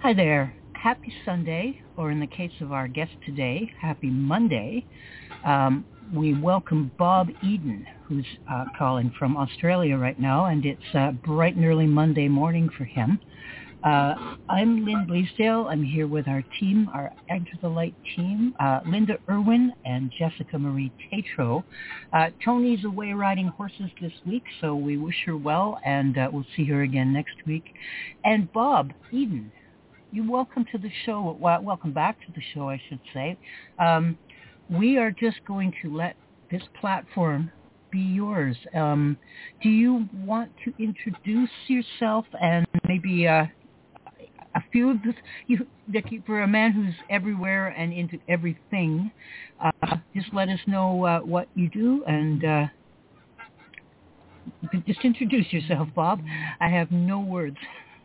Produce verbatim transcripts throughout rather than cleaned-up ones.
Hi there. Happy Sunday, or in the case of our guest today, happy Monday. Um, we welcome Bob Eden, who's uh, calling from Australia right now, and it's uh, bright and early Monday morning for him. Uh, I'm Lynn Bleasdale. I'm here with our team, our Enter the Light team, uh, Linda Irwin and Jessica Marie Tatro. Uh, Tony's away riding horses this week, so we wish her well, and uh, we'll see her again next week. And Bob Eden, you welcome to the show. Well, welcome back to the show, I should say. Um, we are just going to let this platform be yours. Um, do you want to introduce yourself and maybe uh, a few of this? You, for a man who's everywhere and into everything, uh, just let us know uh, what you do and uh, just introduce yourself, Bob. I have no words.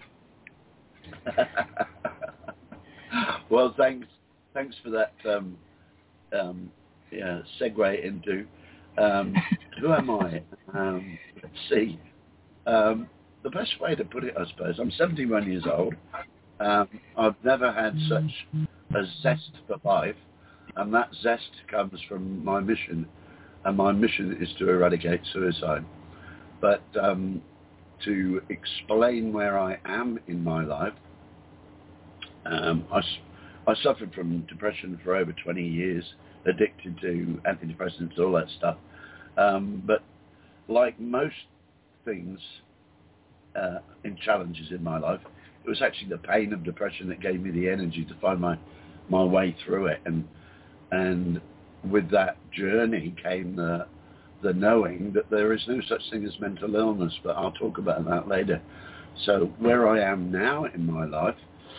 Well, thanks, thanks for that um, um, yeah, segue into um, who am I? Um, let's see. Um, the best way to put it, I suppose, I'm seventy-one years old. Um, I've never had such a zest for life, and that zest comes from my mission, and my mission is to eradicate suicide. But um, to explain where I am in my life, Um, I, I suffered from depression for over twenty years, addicted to antidepressants, all that stuff. Um, but like most things uh, in challenges in my life, it was actually the pain of depression that gave me the energy to find my, my way through it. And and with that journey came the, the knowing that there is no such thing as mental illness, but I'll talk about that later. So where I am now in my life,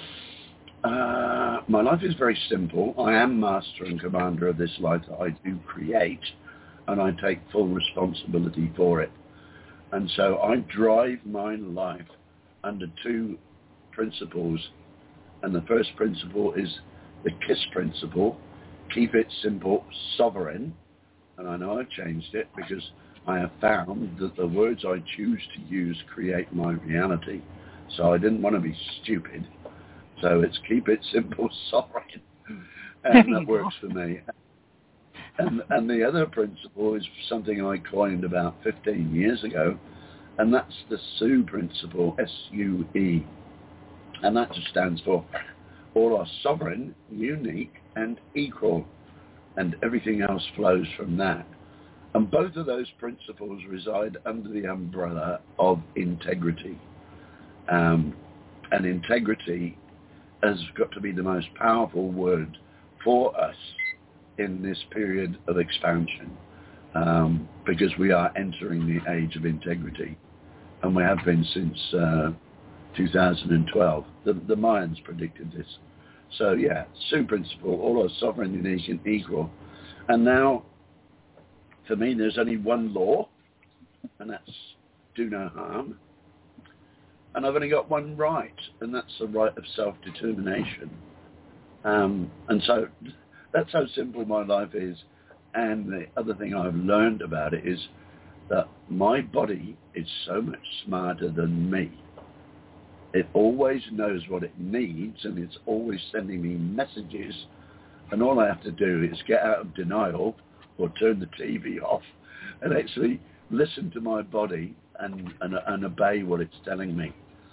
Uh, my life is very simple. I am master and commander of this life that I do create, and I take full responsibility for it. And so I drive my life under two principles. And the first principle is the KISS principle, keep it simple, sovereign. And I know I've changed it because I have found that the words I choose to use create my reality. So I didn't want to be stupid. So it's keep it simple, sovereign, and that works for me. And, and the other principle is something I coined about fifteen years ago, and that's the S U principle, S U E. And that just stands for all are sovereign, unique, and equal, and everything else flows from that. And both of those principles reside under the umbrella of integrity. Um, and integrity has got to be the most powerful word for us in this period of expansion, um, because we are entering the age of integrity, and we have been since uh, two thousand twelve. The, the Mayans predicted this. So yeah, S U principle, all are sovereign, unique, and equal. And now, for me, there's only one law, and that's do no harm. And I've only got one right, and that's the right of self-determination. Um, and so that's how simple my life is. And the other thing I've learned about it is that my body is so much smarter than me. It always knows what it needs, and it's always sending me messages. And all I have to do is get out of denial or turn the T V off and actually listen to my body and, and, and obey what it's telling me.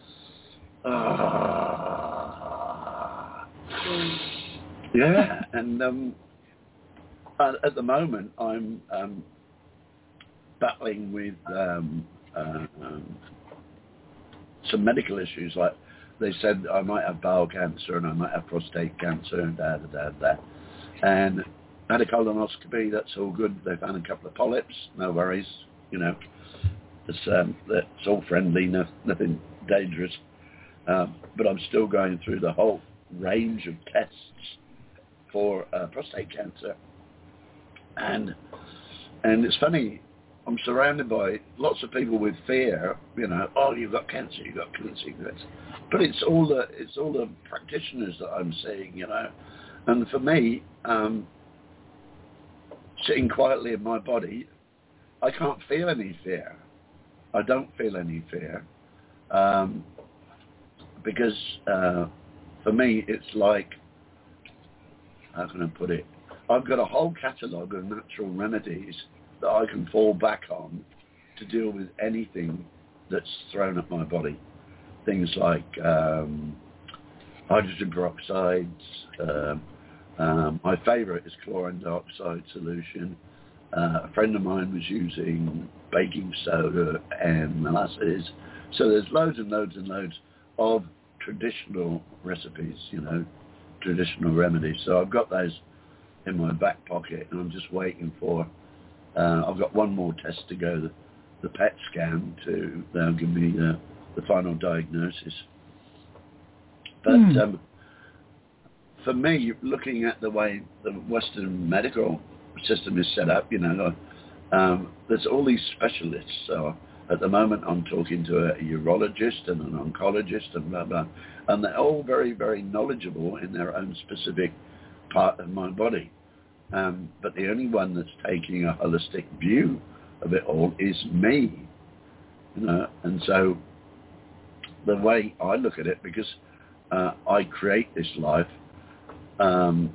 Ah. Yeah, and um, at the moment I'm um, battling with um, uh, um, some medical issues. Like they said I might have bowel cancer and I might have prostate cancer and da da da da. And I had a colonoscopy, that's all good. They found a couple of polyps, no worries, you know. It's, um, it's all friendly, no, nothing dangerous. Um, but I'm still going through the whole range of tests for uh, prostate cancer. And and it's funny, I'm surrounded by lots of people with fear, you know, oh, you've got cancer, you've got cancer, you've got cancer. But it's all the it's all the practitioners that I'm seeing, you know. And for me, um, sitting quietly in my body, I can't feel any fear. I don't feel any fear um, because uh, for me, it's like, how can I put it? I've got a whole catalogue of natural remedies that I can fall back on to deal with anything that's thrown at my body. Things like um, hydrogen peroxides. Um, um, my favourite is chlorine dioxide solution. Uh, a friend of mine was using baking soda and molasses. So there's loads and loads and loads of traditional recipes, you know, traditional remedies. So I've got those in my back pocket, and I'm just waiting for, uh, I've got one more test to go, the, the P E T scan, to they'll give me the, the final diagnosis. But mm. um, for me, looking at the way the Western medical system is set up, you know, um, there's all these specialists. So at the moment, I'm talking to a urologist and an oncologist and blah, blah. And they're all very, very knowledgeable in their own specific part of my body. Um, but the only one that's taking a holistic view of it all is me. You know, and so the way I look at it, because uh, I create this life, um,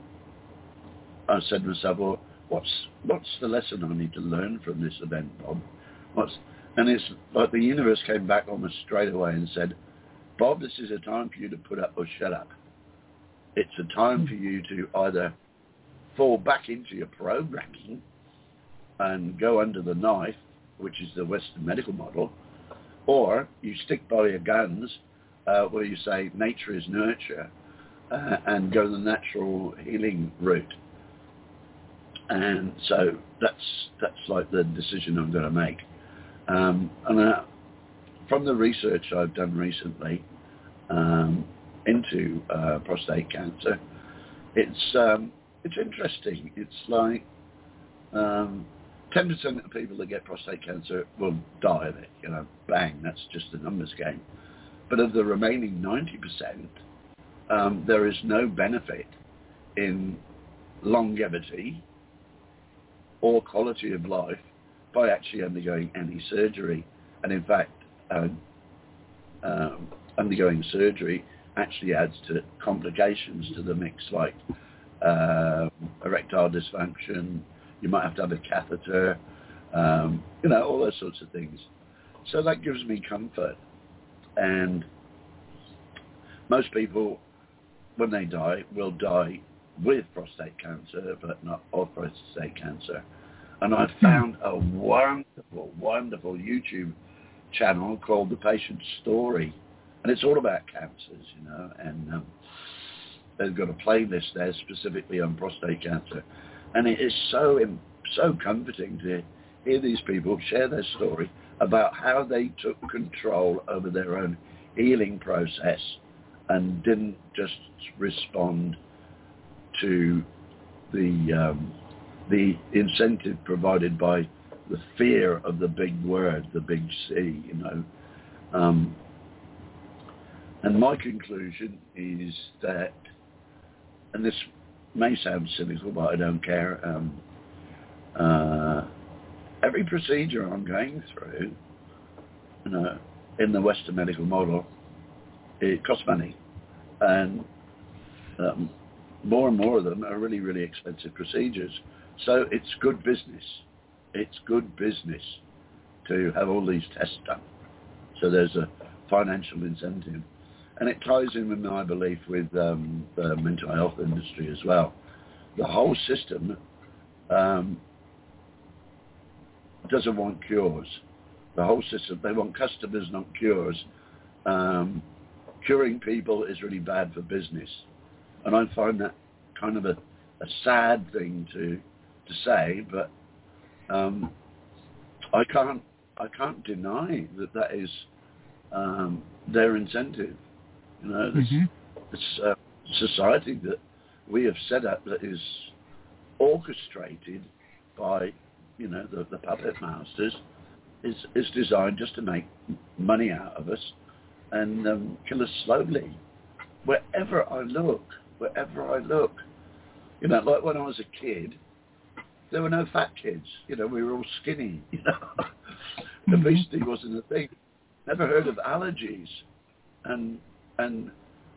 I said to myself, well, what's what's the lesson I need to learn from this event, Bob? What's and it's like the universe came back almost straight away and said, Bob, this is a time for you to put up or shut up. It's a time for you to either fall back into your programming and go under the knife, which is the Western medical model, or you stick by your guns uh, where you say nature is nurture uh, and go the natural healing route. And so that's that's like the decision I'm going to make. Um, and uh, from the research I've done recently um, into uh, prostate cancer, it's um, it's interesting. It's like um, ten percent of people that get prostate cancer will die of it. You know, bang, that's just a numbers game. But of the remaining ninety percent, um, there is no benefit in longevity or quality of life by actually undergoing any surgery. And in fact, uh, um, undergoing surgery actually adds to complications to the mix, like uh, erectile dysfunction. You might have to have a catheter, um, you know, all those sorts of things. So that gives me comfort. And most people, when they die, will die with prostate cancer, but not of prostate cancer. And I found a wonderful, wonderful YouTube channel called The Patient's Story. And it's all about cancers, you know, and um, they've got a playlist there specifically on prostate cancer. And it is so, so comforting to hear these people share their story about how they took control over their own healing process and didn't just respond to the um, the incentive provided by the fear of the big word, the big C, you know. Um, and my conclusion is that, and this may sound cynical, but I don't care, um, uh, every procedure I'm going through, you know, in the Western medical model, it costs money. And um, more and more of them are really, really expensive procedures. So it's good business. It's good business to have all these tests done. So there's a financial incentive. And it ties in with my belief with um, the mental health industry as well. The whole system um, doesn't want cures. The whole system, they want customers, not cures. Um, curing people is really bad for business. And I find that kind of a, a sad thing to to say, but um, I can't I can't deny that that is um, their incentive. You know, this, mm-hmm. this uh, society that we have set up that is orchestrated by, you know, the, the puppet masters is is designed just to make money out of us and um, kill us slowly. Wherever I look, wherever I look, you know, like when I was a kid, there were no fat kids. You know, we were all skinny. You know, obesity wasn't a thing. Never heard of allergies, and and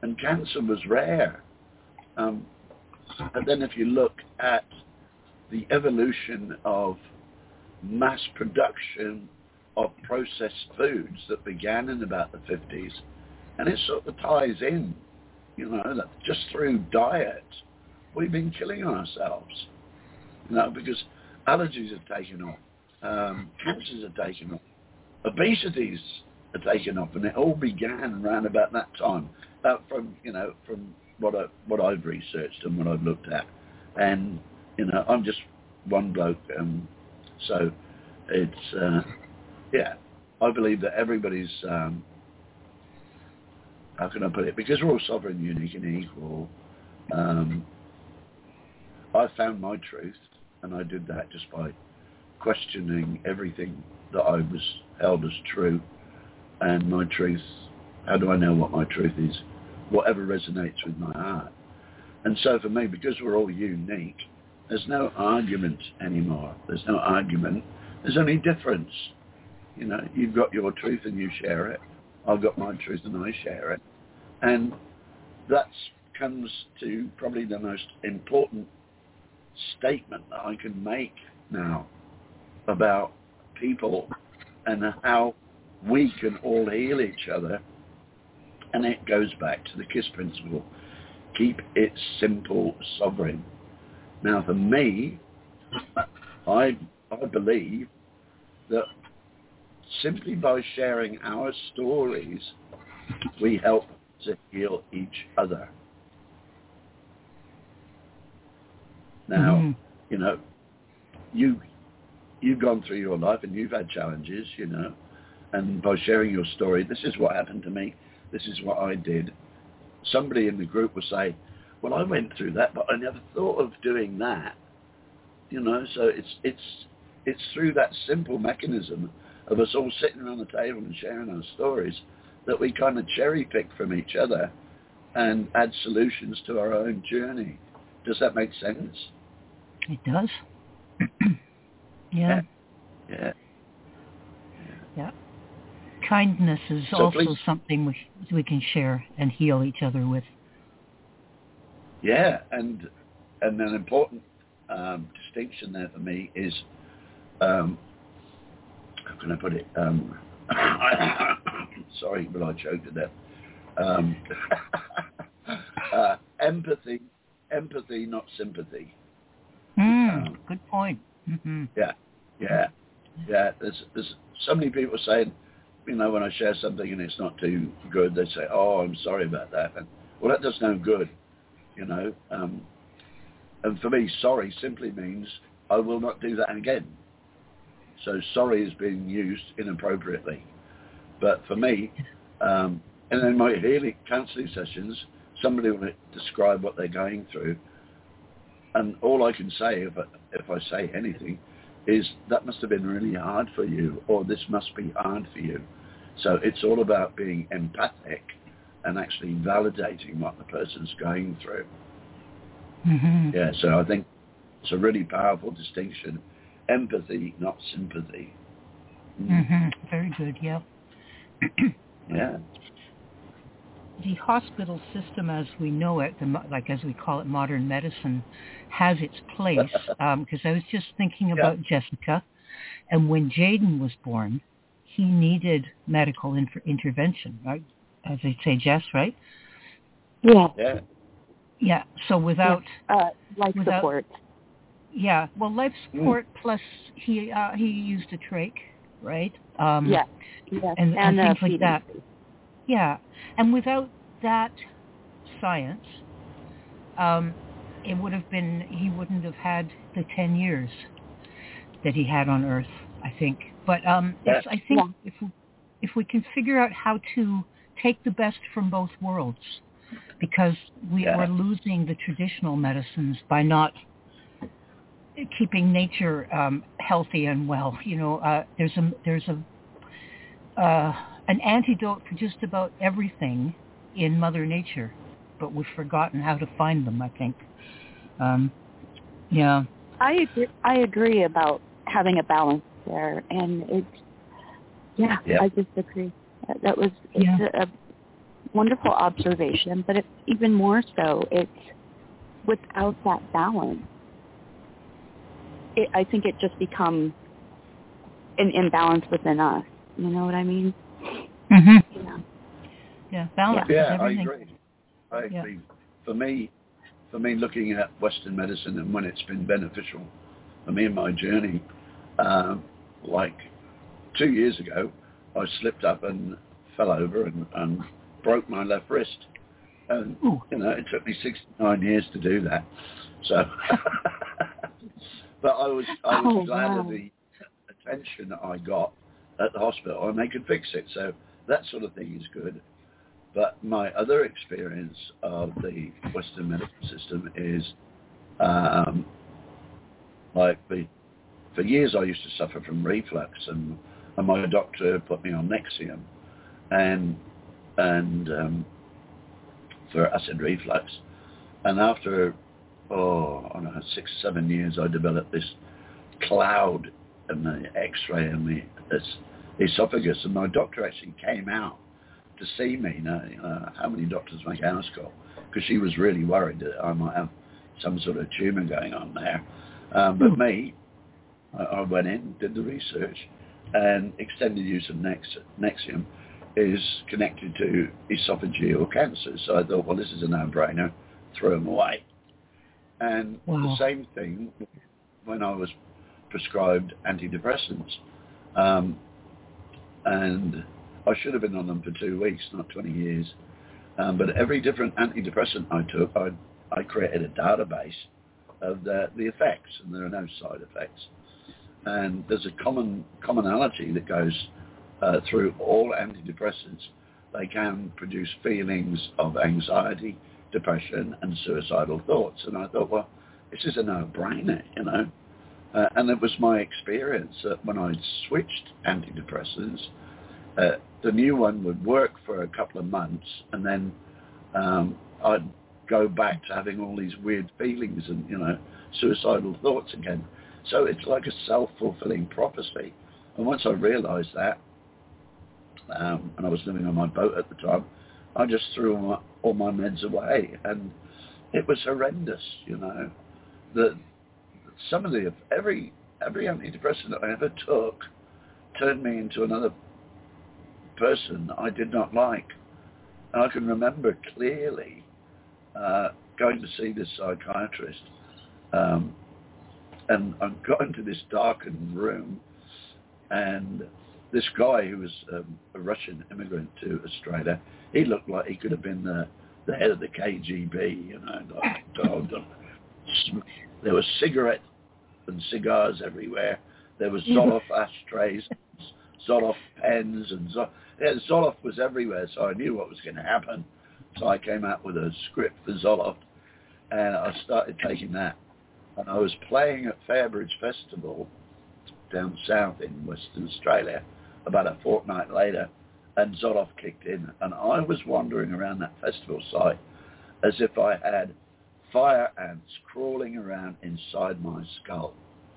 and cancer was rare. Um, but then if you look at the evolution of mass production of processed foods that began in about the fifties, and it sort of ties in, you know, that just through diet, we've been killing ourselves, you know, because allergies have taken off, um, cancers have taken off, obesities have taken off, and it all began around about that time, uh, from, you know, from what, I, what I've researched and what I've looked at. And, you know, I'm just one bloke, um, so it's, uh, yeah, I believe that everybody's, um, how can I put it, because we're all sovereign, unique and equal, um, I found my truth, and I did that just by questioning everything that I was held as true. And my truth, how do I know what my truth is? Whatever resonates with my heart. And so for me, because we're all unique, there's no argument anymore. There's no argument. There's only difference. You know, you've got your truth and you share it. I've got my truth and I share it. And that comes to probably the most important statement that I can make now about people and how we can all heal each other. And it goes back to the KISS principle. Keep it simple, sovereign. Now, for me, I I believe that simply by sharing our stories, we help to heal each other. Now, mm-hmm. you know, you, you've gone through your life and you've had challenges, you know, and by sharing your story, this is what happened to me, this is what I did. Somebody in the group will say, well, I went through that, but I never thought of doing that. You know, so it's it's it's through that simple mechanism of us all sitting around the table and sharing our stories that we kind of cherry pick from each other and add solutions to our own journey. Does that make sense? It does. yeah. yeah. Yeah. Yeah. Kindness is so also please, something we we can share and heal each other with. Yeah, and and an important um, distinction there for me is, um, how can I put it? Um, sorry, but I choked to death. Um, uh, empathy, empathy, not sympathy. Mm, um, good point. Mm-hmm. Yeah, yeah, yeah. There's there's so many people saying, you know, when I share something and it's not too good, they say, "Oh, I'm sorry about that." And, well, that does no good, you know. Um, and for me, sorry simply means I will not do that again. So sorry is being used inappropriately. But for me, um, and in my healing counselling sessions, somebody will describe what they're going through, and all I can say, if I, if I say anything, is that must have been really hard for you, or this must be hard for you. So it's all about being empathic and actually validating what the person's going through. Mm-hmm. Yeah, so I think it's a really powerful distinction. Empathy, not sympathy. Mm. Mm-hmm. Very good, yeah. Yeah. The hospital system as we know it, the, like as we call it modern medicine, has its place. Because um, I was just thinking about yeah. Jessica, and when Jaden was born, he needed medical inter- intervention, right? As they say, Jess, right? Yeah. Yeah. Yeah. So without yeah. Uh, life without, support. Yeah. Well, life support mm. plus he uh, he used a trach, right? Um, yeah. Yeah. And, and, and uh, things like that. Yeah. And without that science, um, it would have been, he wouldn't have had the ten years that he had on Earth, I think. But um, yeah. it's, I think yeah. if we, if we can figure out how to take the best from both worlds, because we, yeah. we're losing the traditional medicines by not keeping nature um, healthy and well. You know, uh, there's a there's a uh, an antidote for just about everything in Mother Nature, but we've forgotten how to find them, I think. Um, yeah. I agree, I agree about having a balance there, and it's, yeah, yep. I just agree. That was, it's yeah. a, wonderful observation, but it's even more so, it's without that balance, it, I think it just becomes an imbalance within us. You know what I mean? Mm-hmm. Yeah. Yeah, balance Yeah, is everything. I agree. I agree. Yeah. For me, for me, looking at Western medicine and when it's been beneficial for me in my journey, um, like two years ago, I slipped up and fell over and, and broke my left wrist. And, Ooh. you know, it took me sixty-nine years to do that. So, but I was, I was Oh, glad wow. of the attention that I got at the hospital, and they could fix it. So that sort of thing is good. But my other experience of the Western medical system is, um, like the, for years I used to suffer from reflux, and, and my doctor put me on Nexium, and and um, for acid reflux. And after, oh, I don't know, six, seven years, I developed this cloud in the X-ray in the esophagus, and my doctor actually came out to see me. You know, uh, how many doctors make Anascol? Because she was really worried that I might have some sort of tumour going on there. Um, but Hmm. me, I, I went in, did the research, and extended use of Nex- Nexium is connected to esophageal cancer. So I thought, well, this is a no-brainer. Throw them away. And Wow. the same thing when I was prescribed antidepressants. Um, and I should have been on them for two weeks, not twenty years. Um, but every different antidepressant I took, I, I created a database of the, the effects, and there are no side effects. And there's a common commonality that goes uh, through all antidepressants. They can produce feelings of anxiety, depression, and suicidal thoughts. And I thought, well, this is a no-brainer, you know. Uh, and it was my experience that when I switched antidepressants, uh, the new one would work for a couple of months, and then um, I'd go back to having all these weird feelings and, you know, suicidal thoughts again. So it's like a self-fulfilling prophecy. And once I realized that, um, and I was living on my boat at the time, I just threw all my, all my meds away. And it was horrendous, you know. The, some of the, every, every antidepressant that I ever took turned me into another person I did not like. And I can remember clearly uh, going to see this psychiatrist, um, and I got into this darkened room, and this guy who was um, a Russian immigrant to Australia, he looked like he could have been the, the head of the K G B, you know. Like, oh, there was cigarettes and cigars everywhere. There was Zoloft ashtrays, Zoloft pens, and Zoloft. Yeah, Zoloft was everywhere, so I knew what was going to happen. So I came out with a script for Zoloft, and I started taking that. And I was playing at Fairbridge Festival down south in Western Australia about a fortnight later, and Zoloft kicked in. And I was wandering around that festival site as if I had fire ants crawling around inside my skull.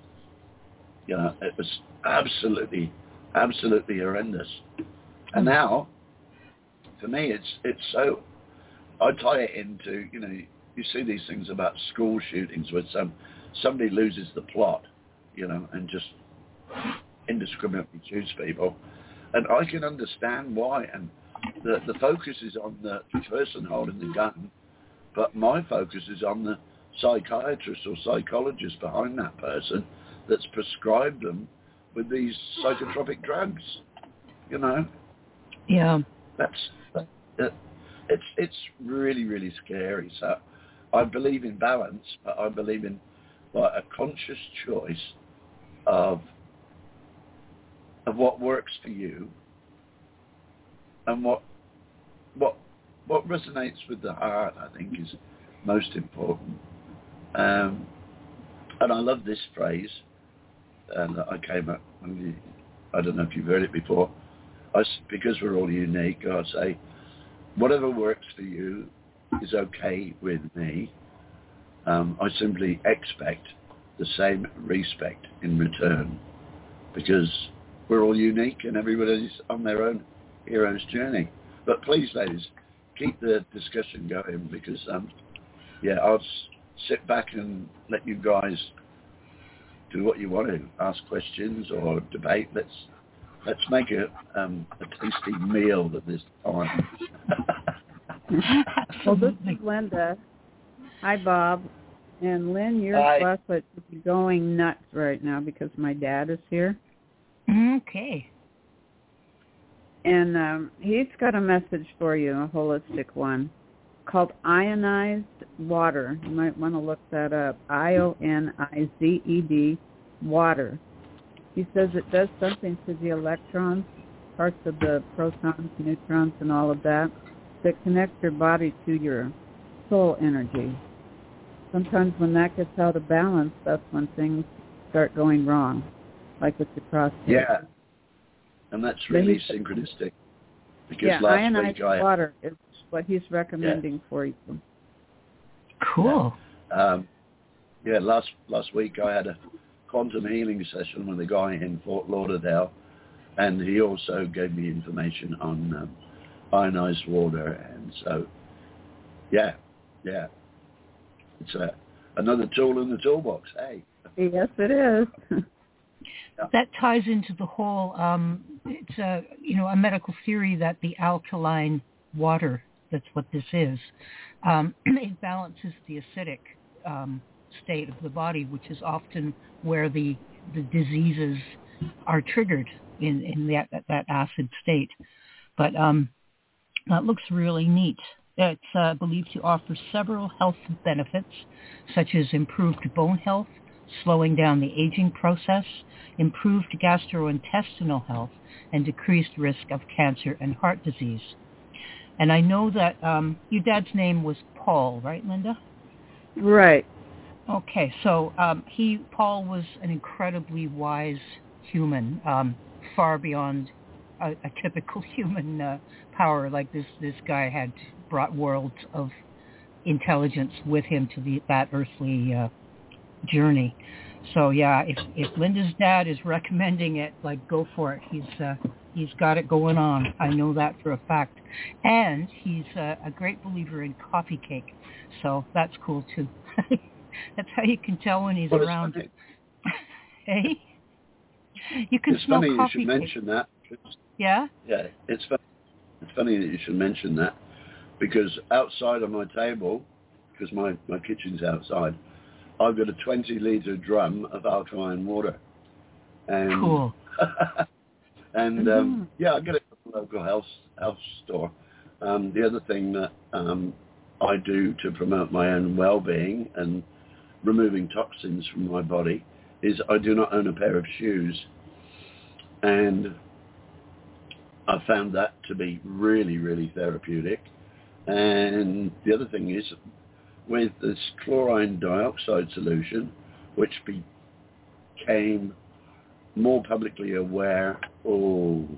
You know, it was absolutely, absolutely horrendous. And now, for me, it's it's so, I tie it into, you know, you see these things about school shootings where some somebody loses the plot, you know, and just indiscriminately shoots people. And I can understand why. And the, the focus is on the person holding the gun, but my focus is on the psychiatrist or psychologist behind that person that's prescribed them with these psychotropic drugs, you know. Yeah. That's, that, that, it's, it's really, really scary. So I believe in balance, but I believe in like a conscious choice of of what works for you and what what what resonates with the heart, I think, is most important. Um, and I love this phrase, and I came up, I don't know if you've heard it before, I, because we're all unique, I say, whatever works for you is okay with me. Um, I simply expect the same respect in return, because we're all unique and everybody's on their own hero's journey. But please, ladies, keep the discussion going because, um, yeah, I'll s- sit back and let you guys do what you want to, ask questions or debate. Let's let's make a um, a tasty meal at this time. Well, this is Linda. Hi, Bob. And Lynn, your Hi. flashlight is going nuts right now because my dad is here. Okay. And um, he's got a message for you, a holistic one, called ionized water. You might want to look that up. I O N I Z E D, water. He says it does something to the electrons, parts of the protons, neutrons, and all of that, that connect your body to your soul energy. Sometimes when that gets out of balance, that's when things start going wrong, like with the prostate. Yeah, and that's really synchronistic. Because yeah, last ionized week I, water is what he's recommending yeah. for you. Cool. Yeah. Um, yeah, last last week I had a quantum healing session with a guy in Fort Lauderdale, and he also gave me information on um, ionized water, and so, yeah, yeah. It's a, another tool in the toolbox, hey. Yes, it is. That ties into the whole, um, it's a, you know, a medical theory that the alkaline water, that's what this is, um, it balances the acidic um, state of the body, which is often where the, the diseases are triggered in, in that, that acid state. But um, that looks really neat. It's uh, believed to offer several health benefits, such as improved bone health, slowing down the aging process, improved gastrointestinal health, and decreased risk of cancer and heart disease. And I know that um, your dad's name was Paul, right, Linda? Right. Okay, so um, he, Paul was an incredibly wise human, um, far beyond a, a typical human uh, power. Like this, this guy had brought worlds of intelligence with him to the, that earthly uh, journey. So yeah, if if Linda's dad is recommending it, like go for it. He's uh, he's got it going on. I know that for a fact. And he's uh, a great believer in coffee cake, so that's cool too. That's how you can tell when he's well, around. Hey, you can it's smell funny coffee you should cake. mention that. It's, yeah. Yeah, it's funny. It's funny that you should mention that because outside on my table, because my, my kitchen's outside, I've got a twenty litre drum of alkaline water. And, cool. and mm-hmm. um, yeah, I get it from the local health, health store. Um, the other thing that um, I do to promote my own well-being and removing toxins from my body is I do not own a pair of shoes. And I found that to be really, really therapeutic. And the other thing is, with this chlorine dioxide solution, which became more publicly aware, oh,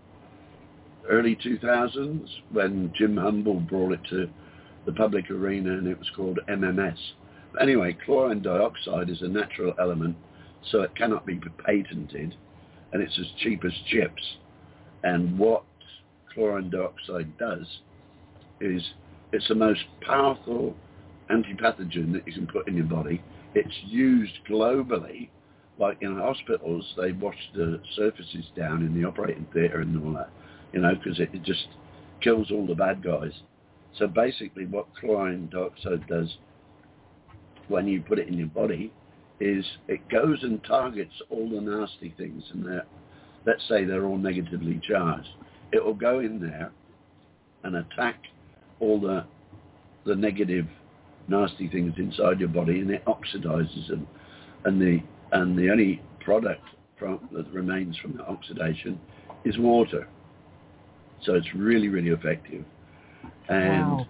early two thousands, when Jim Humble brought it to the public arena, and it was called M M S. Anyway, chlorine dioxide is a natural element, so it cannot be patented, and it's as cheap as chips. And what chlorine dioxide does is it's the most powerful antipathogen that you can put in your body. It's used globally, like in hospitals, they wash the surfaces down in the operating theatre and all that, you know, because it, it just kills all the bad guys. So basically what chlorine dioxide does when you put it in your body is it goes and targets all the nasty things, and they're, let's say they're all negatively charged. It will go in there and attack all the the negative, nasty things inside your body, and it oxidizes them. And the and the only product from, that remains from the oxidation is water. So it's really, really effective. And wow.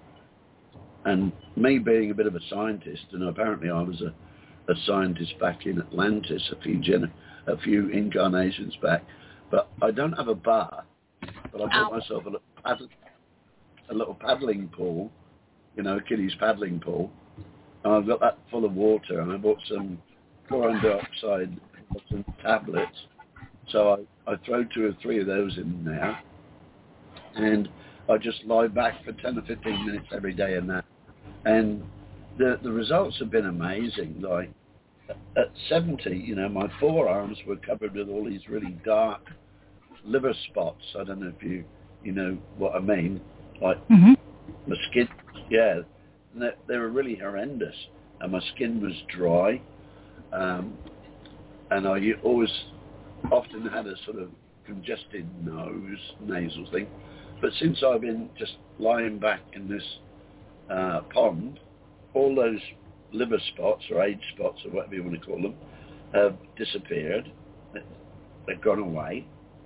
and me being a bit of a scientist, and apparently I was a, a scientist back in Atlantis a few gen- a few incarnations back, but I don't have a bar, but I bought myself a little, paddle, a little paddling pool, you know, a kiddie's paddling pool, and I've got that full of water, and I bought some chlorine dioxide, some tablets, so I, I throw two or three of those in there, and I just lie back for ten or fifteen minutes every day in that. And the the results have been amazing. Like at seventy, you know, my forearms were covered with all these really dark liver spots. I don't know if you you know what I mean. Like mm-hmm. my skin, yeah, they, they were really horrendous, and my skin was dry, um, and I always often had a sort of congested nose, nasal thing. But since I've been just lying back in this uh, pond, all those liver spots or age spots or whatever you want to call them have disappeared. They've gone away,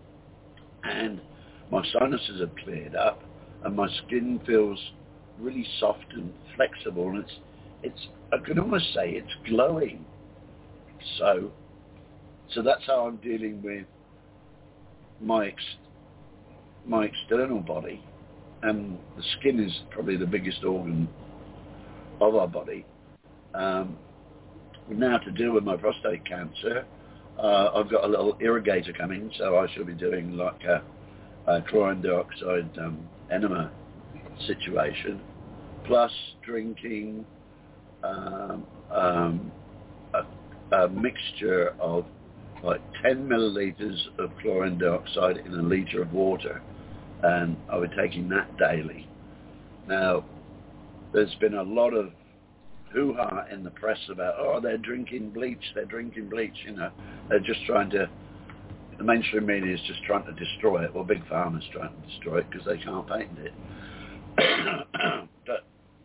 and my sinuses have cleared up, and my skin feels really soft and flexible, and it's it's I can almost say it's glowing. So so that's how I'm dealing with my ex, my external body, and the skin is probably the biggest organ of our body. Um, now to deal with my prostate cancer, uh, I've got a little irrigator coming, so I shall be doing like a, a chlorine dioxide um, enema situation, plus drinking um, um, a, a mixture of like ten milliliters of chlorine dioxide in a liter of water, and I'll be taking that daily. Now, there's been a lot of hoo-ha in the press about, oh, they're drinking bleach, they're drinking bleach, you know. They're just trying to, the mainstream media is just trying to destroy it. Well, Big Pharma's trying to destroy it because they can't patent it. But,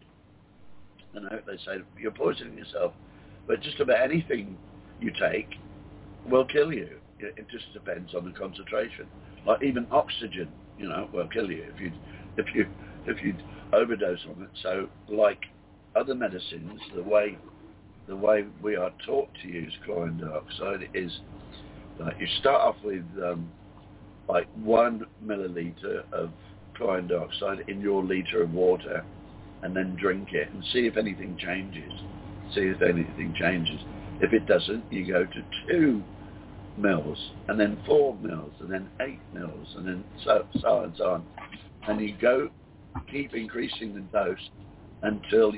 you know, they say, you're poisoning yourself. But just about anything you take will kill you. It just depends on the concentration. Like even oxygen, you know, will kill you if you if you if you overdose on it. So, like other medicines, the way the way we are taught to use chlorine dioxide is like you start off with um, like one milliliter of chlorine dioxide in your liter of water, and then drink it and see if anything changes. See if anything changes. If it doesn't, you go to two mils, and then four mils, and then eight mils, and then so so on and so on. And you go, keep increasing the dose until,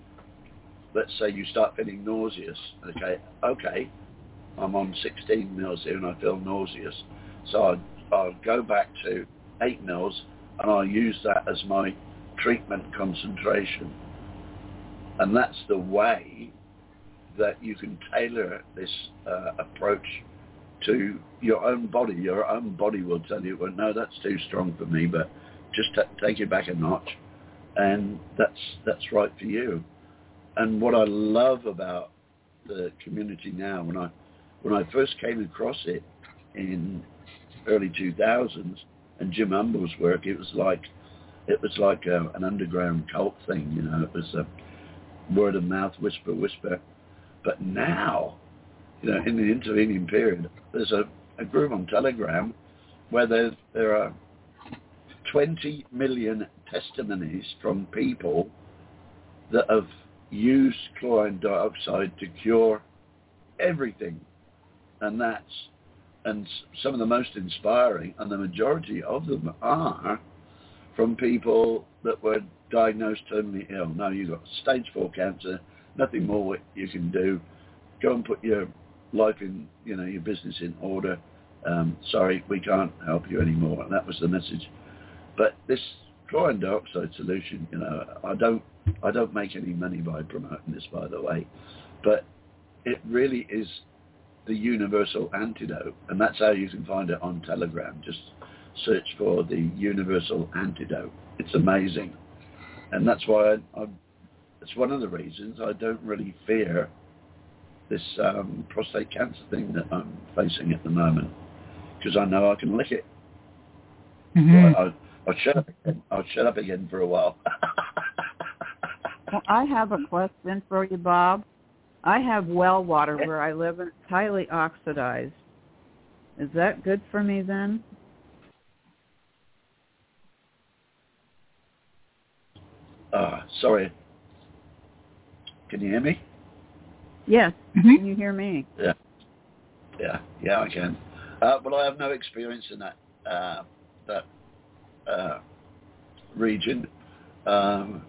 let's say, you start feeling nauseous. Okay, okay, I'm on sixteen mils here, and I feel nauseous. So I'll, I'll go back to eight mils, and I'll use that as my treatment concentration. And that's the way that you can tailor this uh, approach to your own body. Your own body will tell you, well, no, that's too strong for me, but just t- take it back a notch, and that's that's right for you. And what I love about the community now, when I when I first came across it in early two thousands, and Jim Humble's work, it was like it was like a, an underground cult thing, you know. It was a word of mouth, whisper, whisper. But now, you know, in the intervening period, there's a, a group on Telegram where there there are twenty million testimonies from people that have used chlorine dioxide to cure everything, and that's and some of the most inspiring, and the majority of them are from people that were diagnosed terminally ill. Now you've got stage four cancer, nothing more what you can do. Go and put your life in, you know, your business in order. Um, sorry, we can't help you anymore. And that was the message. But this chlorine dioxide solution, you know, I don't, I don't make any money by promoting this, by the way, but it really is the universal antidote, and that's how you can find it on Telegram. Just search for the universal antidote. It's amazing, and that's why I, I it's one of the reasons I don't really fear this um, prostate cancer thing that I'm facing at the moment, because I know I can lick it. Mm-hmm. So I, I'll shut up again. I'll shut up again for a while. Well, I have a question for you, Bob. I have well water where I live, and it's highly oxidized. Is that good for me then? Uh, sorry. Can you hear me? Yes. Mm-hmm. Can you hear me? Yeah. Yeah, yeah, I can. Uh, well, I have no experience in that. Uh, that uh, region. Um,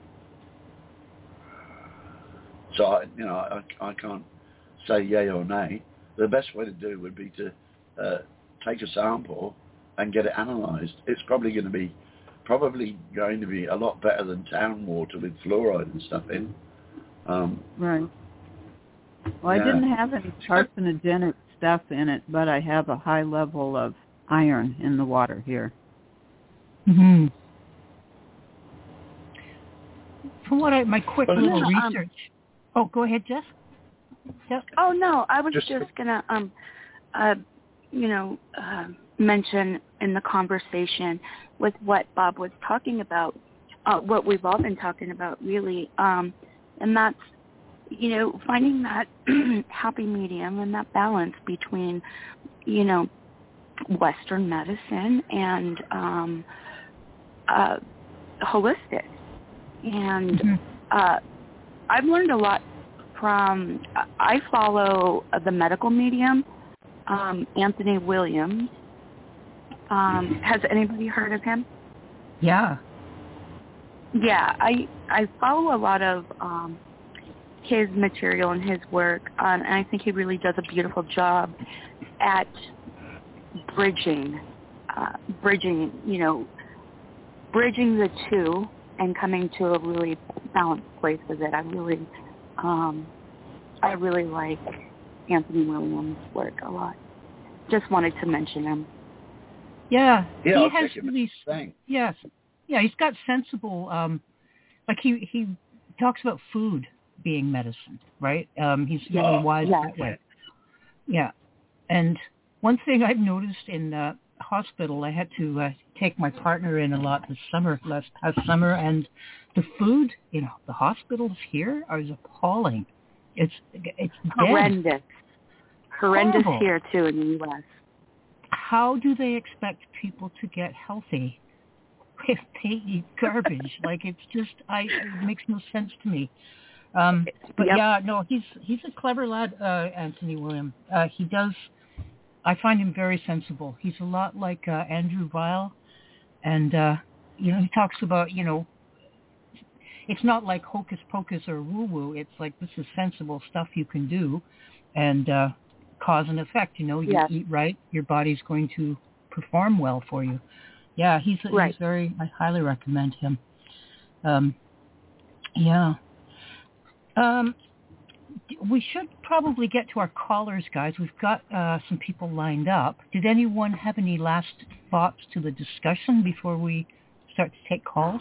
so, I, you know, I, I can't say yay or nay. The best way to do would be to uh, take a sample and get it analysed. It's probably going to be probably going to be a lot better than town water with fluoride and stuff in. Um, right. Well, yeah. I didn't have any carcinogenic stuff in it, but I have a high level of iron in the water here. Mm-hmm. From what I, my quick But little yeah, research. Um, oh, go ahead, Jess. Yep. Oh no, I was Just- just, gonna, um, uh, you know, uh, mention in the conversation with what Bob was talking about, uh, what we've all been talking about, really, um, and that's, you know, finding that happy medium and that balance between, you know, Western medicine and um, uh, holistic. And Mm-hmm. uh, I've learned a lot from, I follow the medical medium, um, Anthony Williams. Um, has anybody heard of him? Yeah. Yeah, I I follow a lot of um, his material and his work, um, and I think he really does a beautiful job at bridging, uh, bridging, you know, bridging the two and coming to a really balanced place with it. I really, um, I really like Anthony Williams' work a lot. Just wanted to mention him. Yeah. Yeah, he I'll has check him really, Thanks. yes. Yeah, he's got sensible, um, like he, he talks about food being medicine, right? Um, he's really Oh, wise yeah. that way. Yeah. And one thing I've noticed in uh, hospital, I had to uh, take my partner in a lot this summer, last past summer, and the food, you know, the hospitals here are appalling. It's it's dead. Horrendous. Horrendous Horrible. here, too, in the U S How do they expect people to get healthy if they eat garbage? Like, it's just, I it makes no sense to me. Um, but Yep. yeah, no, he's he's a clever lad, uh, Anthony William. Uh, he does, I find him very sensible. He's a lot like uh, Andrew Weil, and uh, you know, he talks about, you know, it's not like hocus pocus or woo woo. It's like, this is sensible stuff you can do, and uh, cause and effect. You know, you Yes. eat right, your body's going to perform well for you. Yeah, he's Right. he's very. I highly recommend him. Um, yeah. Um, we should probably get to our callers, guys. We've got uh, some people lined up. Did anyone have any last thoughts to the discussion before we start to take calls?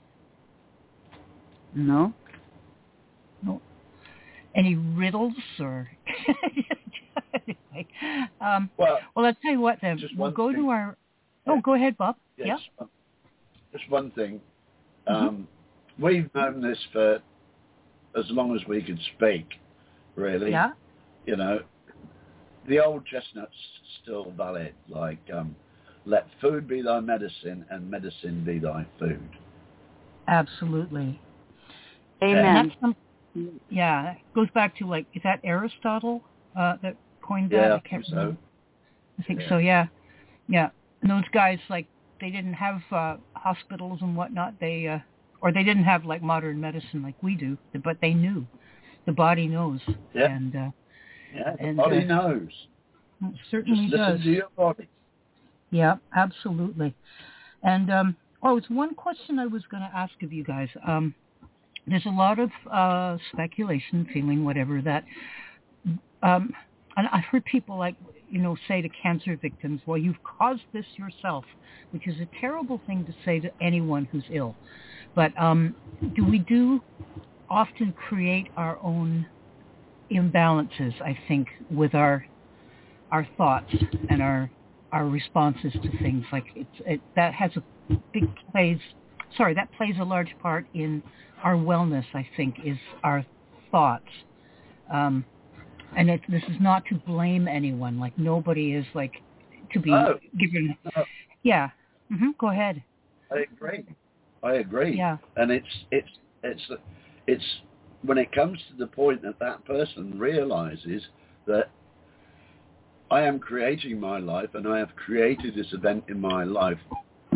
No? No. Any riddles or? anyway, um, Well, well, I'll tell you what. Then just we'll one go thing. to our. Oh, go ahead, Bob. yes, Yeah. just one thing. Mm-hmm. Um, we've known this for as long as we could speak, really. Yeah. You know, the old chestnut's still valid, like, um, let food be thy medicine and medicine be thy food. Absolutely. Amen. And that's some, yeah, it goes back to, like, is that Aristotle uh, that coined that? Yeah, I I can't think so. remember. I think Yeah. so, yeah. Yeah. And those guys, like, they didn't have uh, hospitals and whatnot. They, uh, or they didn't have, like, modern medicine like we do, but they knew. The body knows. Yeah. And, uh, Yeah, the and, body uh, knows. it certainly Just listen does. to your body. Yeah, absolutely. And, um, oh, it's one question I was going to ask of you guys. Um, there's a lot of uh, speculation, feeling, whatever, that, um, and I've heard people, like, you know, say to cancer victims, well, you've caused this yourself, which is a terrible thing to say to anyone who's ill. But um, do we do often create our own imbalances, I think, with our our thoughts and our our responses to things? Like, it's it, that has a big plays sorry that plays a large part in our wellness, I think, is our thoughts. Um, and it, this is not to blame anyone. Like, nobody is, like, to be Oh. given. No, Yeah. Mm-hmm. Go ahead. I agree. I agree. Yeah. And it's it's it's it's when it comes to the point that that person realizes that I am creating my life and I have created this event in my life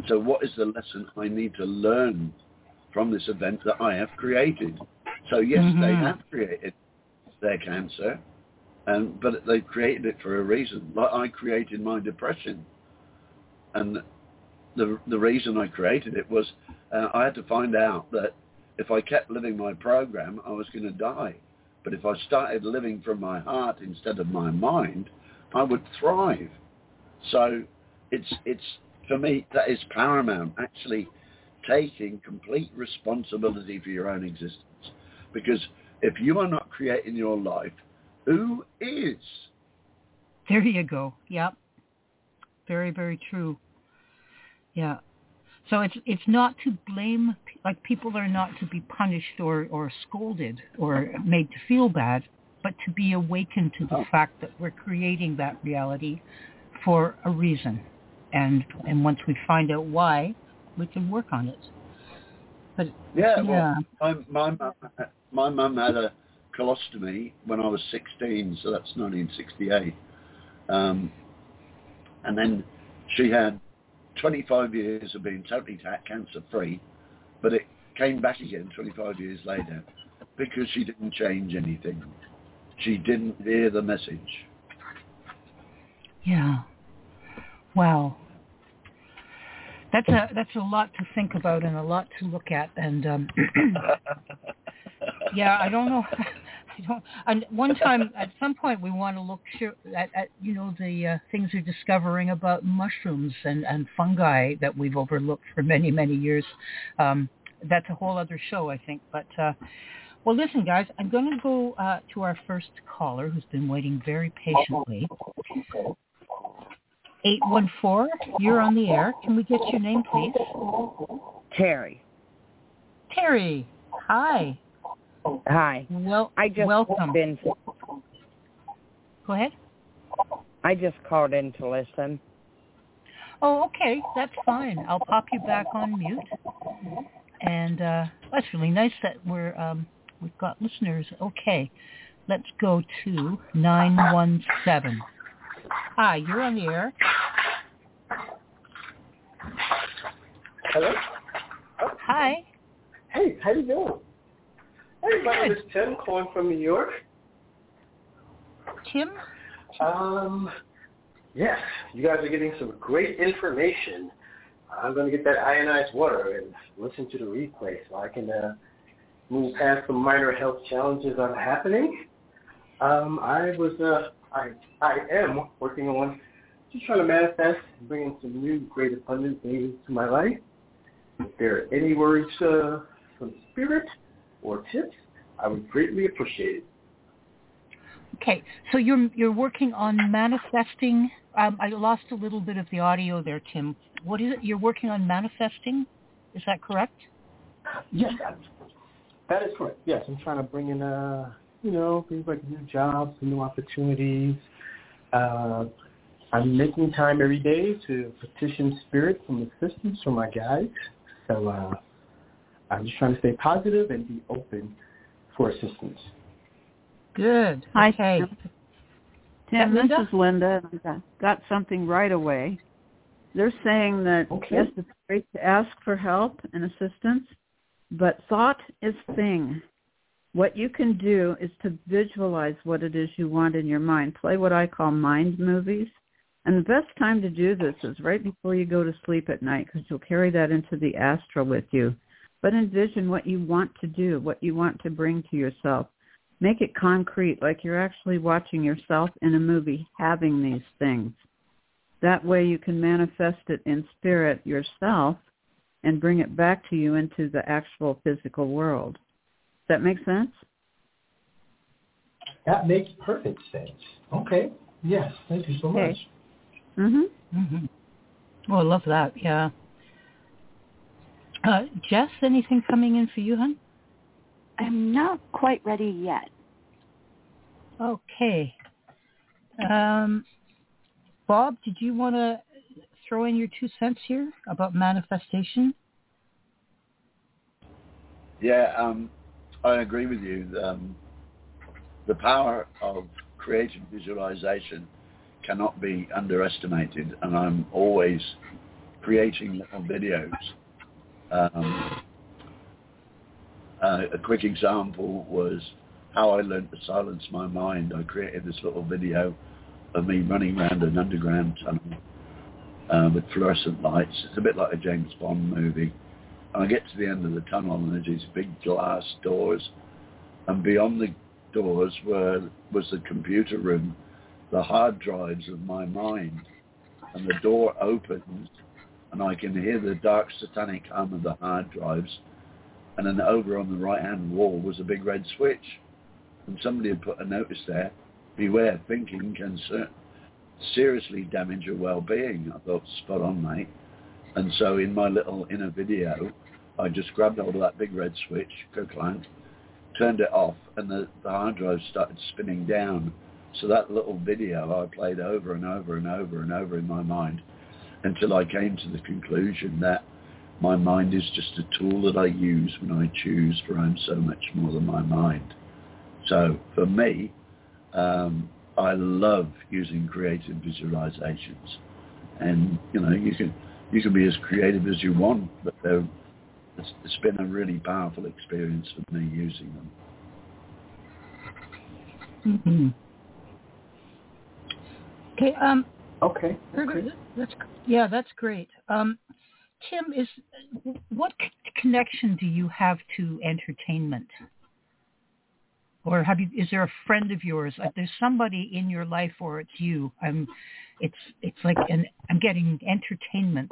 So what is the lesson I need to learn from this event that I have created? So yes, mm-hmm. they have created their cancer, and but they've created it for a reason. Like I created my depression, and the the reason I created it was uh, I had to find out that if I kept living my program, I was going to die. But if I started living from my heart instead of my mind, I would thrive. So it's it's for me, that is paramount, actually taking complete responsibility for your own existence. Because if you are not creating your life, who is? There you go. Yep. Very, very true. Yeah. So it's it's not to blame, like people are not to be punished or, or scolded or made to feel bad, but to be awakened to the oh. fact that we're creating that reality for a reason. And and once we find out why, we can work on it. But yeah, yeah. well, my my mum, my mum had a colostomy when I was sixteen, so that's nineteen sixty-eight. Um, and then she had twenty-five years of being totally cancer-free, but it came back again twenty-five years later because she didn't change anything. She didn't hear the message. Yeah. Wow. That's a that's a lot to think about and a lot to look at. And um, yeah, I don't know. I don't. And one time, at some point, we want to look sure at, at you know the uh, things we're discovering about mushrooms and, and fungi that we've overlooked for many many years. Um, that's a whole other show, I think. But uh, well, listen, guys, I'm going to go uh, to our first caller, who's been waiting very patiently. eight one four, you're on the air. Can we get your name, please? Terry. Terry, hi. Hi. Well, I just welcome. In to, Go ahead. I just called in to listen. Oh, okay. That's fine. I'll pop you back on mute. And uh, that's really nice that we're um, we've got listeners. Okay. Let's go to nine one seven. Hi, you're on the air. Hello? Oh. Hi. Hey, how you doing? Hey, my name is Tim, calling from New York. Tim? Um, yes, you guys are getting some great information. I'm going to get that ionized water and listen to the replay so I can uh, move past some minor health challenges that are happening. Um, I was, uh, I, I am working on just trying to manifest and bring in some new great abundant things to my life. If there are any words uh, from spirit or tips, I would greatly appreciate it. Okay, so you're you're working on manifesting. Um, I lost a little bit of the audio there, Tim. What is it? You're working on manifesting? Is that correct? Yes, that is correct. Yes, I'm trying to bring in, uh, you know, things like new jobs, new opportunities. Uh, I'm making time every day to petition spirit from assistance from my guides. So uh, I'm just trying to stay positive and be open for assistance. Good. Hi, okay. Tim. Tim, this is Linda. I got something right away. They're saying that, okay. Yes, it's great to ask for help and assistance, but thought is thing. What you can do is to visualize what it is you want in your mind. Play what I call mind movies. And the best time to do this is right before you go to sleep at night, because you'll carry that into the astral with you. But envision what you want to do, what you want to bring to yourself. Make it concrete, like you're actually watching yourself in a movie having these things. That way you can manifest it in spirit yourself and bring it back to you into the actual physical world. Does that make sense? That makes perfect sense. Okay. Yes. Thank you so much. Okay. Mm-hmm. Mm-hmm. Oh, I love that. Yeah. Uh, Jess, anything coming in for you, hon? I'm not quite ready yet. Okay. Um, Bob, did you want to throw in your two cents here about manifestation? Yeah, um, I agree with you. Um, the power of creative visualization cannot be underestimated, and I'm always creating little videos. Um, uh, a quick example was how I learned to silence my mind. I created this little video of me running around an underground tunnel uh, with fluorescent lights. It's a bit like a James Bond movie. And I get to the end of the tunnel and there's these big glass doors. And beyond the doors were, was the computer room, the hard drives of my mind. And the door opens and I can hear the dark satanic hum of the hard drives. And then over on the right-hand wall was a big red switch. And somebody had put a notice there, beware, thinking can ser- seriously damage your well-being. I thought, spot on, mate. And so in my little inner video, I just grabbed hold of that big red switch, clank, turned it off, and the, the hard drive started spinning down. So that little video I played over and over and over and over in my mind until I came to the conclusion that my mind is just a tool that I use when I choose, for I'm so much more than my mind. So for me, um, I love using creative visualizations. And, you know, you can you can be as creative as you want, but it's, it's been a really powerful experience for me using them. Mm-hmm. Okay. Um, okay. okay. That's, yeah, that's great. Um, Tim, is what c- connection do you have to entertainment? Or have you? Is there a friend of yours? Uh, there's somebody in your life, or it's you. I'm. It's it's like an. I'm getting entertainment.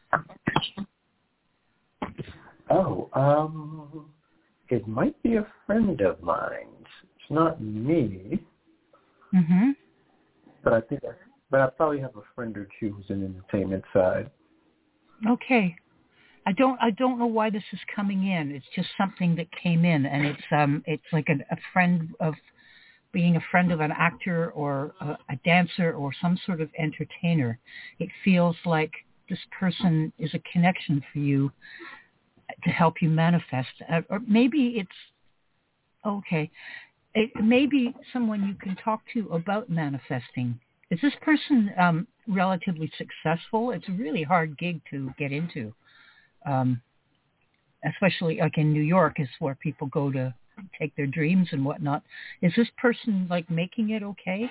Oh, um, it might be a friend of mine. It's not me. Mm-hmm. But I think, but I probably have a friend or two who's in the entertainment side. Okay. I don't I don't know why this is coming in. It's just something that came in, and it's um it's like a, a friend of being a friend of an actor or a, a dancer or some sort of entertainer. It feels like this person is a connection for you to help you manifest, uh, or maybe it's okay. It may be someone you can talk to about manifesting. Is this person um, relatively successful? It's a really hard gig to get into. Um, especially like in New York is where people go to take their dreams and whatnot. Is this person like making it okay?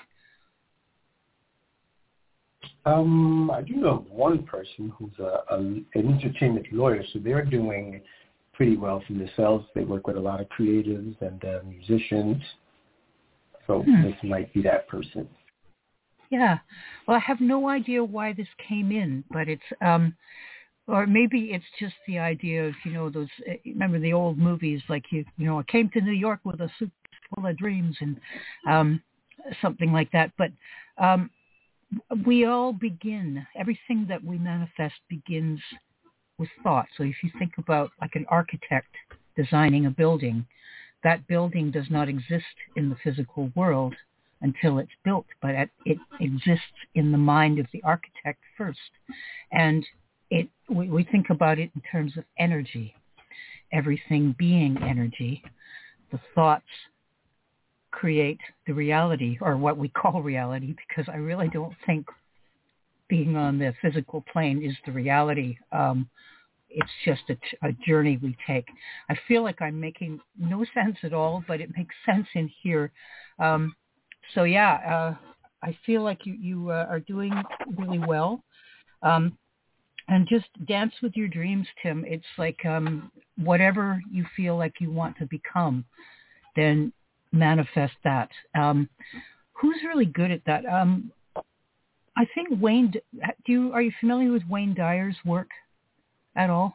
Um, I do know of one person who's a, a, an entertainment lawyer, so they're doing pretty well for themselves. They work with a lot of creatives and uh, musicians, so hmm. this might be that person. Yeah. Well, I have no idea why this came in, but it's... Um, Or maybe it's just the idea of, you know, those, remember the old movies like, you you know, I came to New York with a suit full of dreams and um, something like that. But um, we all begin, everything that we manifest begins with thought. So if you think about like an architect designing a building, that building does not exist in the physical world until it's built, but it exists in the mind of the architect first. And It, we, we think about it in terms of energy, everything being energy. The thoughts create the reality, or what we call reality, because I really don't think being on the physical plane is the reality. Um, it's just a, a journey we take. I feel like I'm making no sense at all, but it makes sense in here. Um, so yeah, uh, I feel like you, you uh, are doing really well. Um, And just dance with your dreams, Tim. It's like um, whatever you feel like you want to become, then manifest that. Um, who's really good at that? Um, I think Wayne. Do you are you familiar with Wayne Dyer's work at all?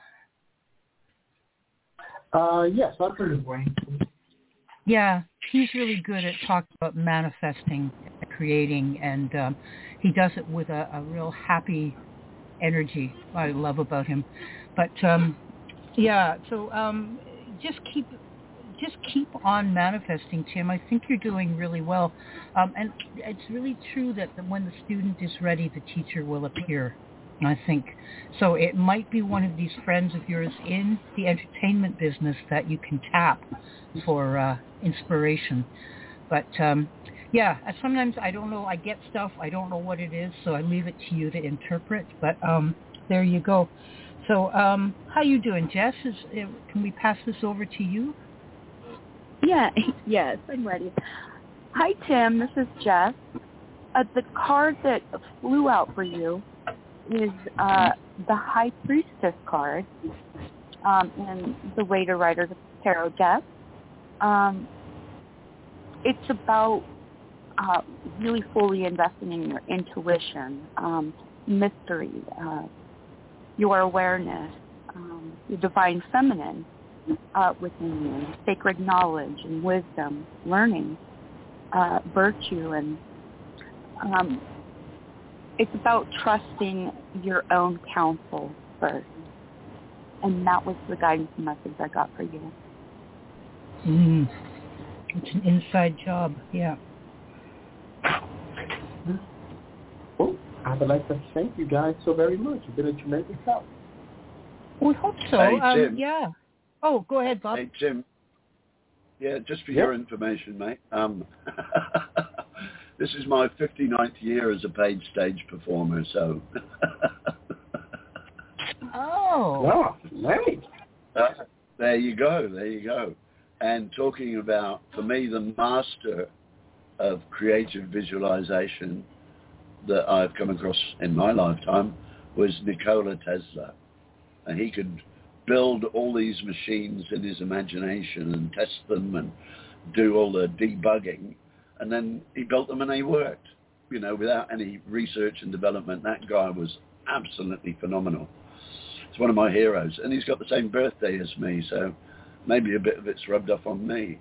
Uh, yes, I've heard of Wayne. Yeah, he's really good at talking about manifesting, creating, and um, he does it with a, a real happy energy I love about him. But um yeah so um just keep just keep on manifesting, Tim. I think you're doing really well, um and it's really true that when the student is ready, the teacher will appear, I think. So it might be one of these friends of yours in the entertainment business that you can tap for uh inspiration. But um yeah, sometimes I don't know, I get stuff, I don't know what it is, so I leave it to you to interpret. But um, There you go. So, um, how you doing, Jess? Is, uh, can we pass this over to you? Yeah, yes, I'm ready. Hi, Tim. This is Jess. Uh, the card that flew out for you is uh, the High Priestess card um, in the Waiter Rider Tarot deck. Um, it's about uh, really fully investing in your intuition, um, mystery, uh, your awareness, um, your divine feminine uh, within you, sacred knowledge and wisdom, learning, uh, virtue, and um, it's about trusting your own counsel first. And that was the guidance message I got for you. Mm. It's an inside job, yeah. Well, I would like to thank you guys so very much. You've been a tremendous help. We hope so. Hey, um, Jim. Yeah. Oh, go ahead, Bob. Hey, Jim. Yeah, just for Yep. your information, mate. Um, this is my fifty-ninth year as a paid stage performer, so... Oh. Wow, nice. Uh, there you go, there you go. And talking about, for me, the master of creative visualization that I've come across in my lifetime was Nikola Tesla. And he could build all these machines in his imagination and test them and do all the debugging. And then he built them and they worked, you know, without any research and development. That guy was absolutely phenomenal. It's one of my heroes. And he's got the same birthday as me, so maybe a bit of it's rubbed off on me.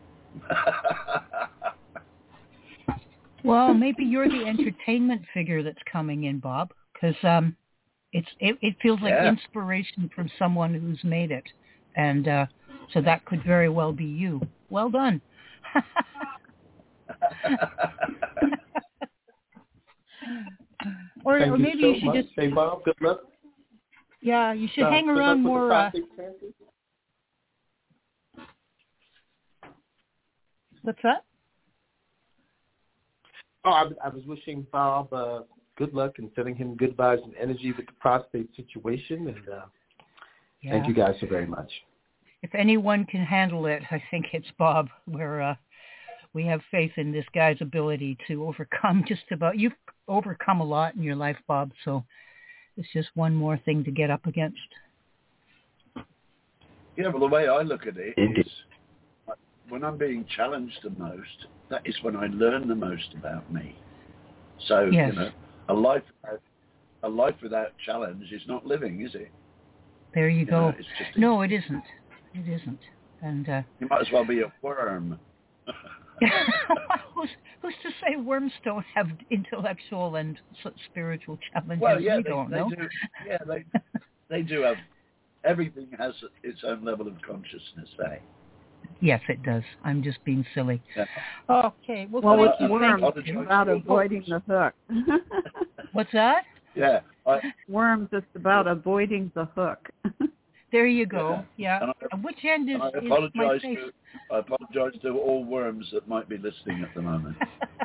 Well, maybe you're the entertainment figure that's coming in, Bob, because um, it's it, it feels like Yeah. inspiration from someone who's made it, and uh, so that could very well be you. Well done. or, Thank or you maybe so you should much. just Hey, Bob, good luck. yeah, you should Uh, hang good around luck with the more. Uh, prostate cancer. what's that? Oh, I, I was wishing Bob uh, good luck and sending him good vibes and energy with the prostate situation. And uh, Yeah. thank you guys so very much. If anyone can handle it, I think it's Bob. Where uh, we have faith in this guy's ability to overcome just about. You've overcome a lot in your life, Bob. So it's just one more thing to get up against. Yeah, well, the way I look at it is when I'm being challenged the most, that is when I learn the most about me. So, Yes. you know, a life without, a life without challenge is not living, is it? There you, You go. know, it's just, No, it isn't. It isn't. And uh, you might as well be a worm. who's, who's to say worms don't have intellectual and s- spiritual challenges? Well, yeah, we they, don't they know. do. Yeah, they they do have. Everything has its own level of consciousness, eh? Yes, it does. I'm just being silly. Yeah. Okay. Well, Well, thank with you. worms, Thank it's you. about avoiding the hook. What's that? Yeah. I, Worms, it's about avoiding the hook. There you go. Yeah. And I- And which end is, and I is my apologize face? to I apologize to all worms that might be listening at the moment.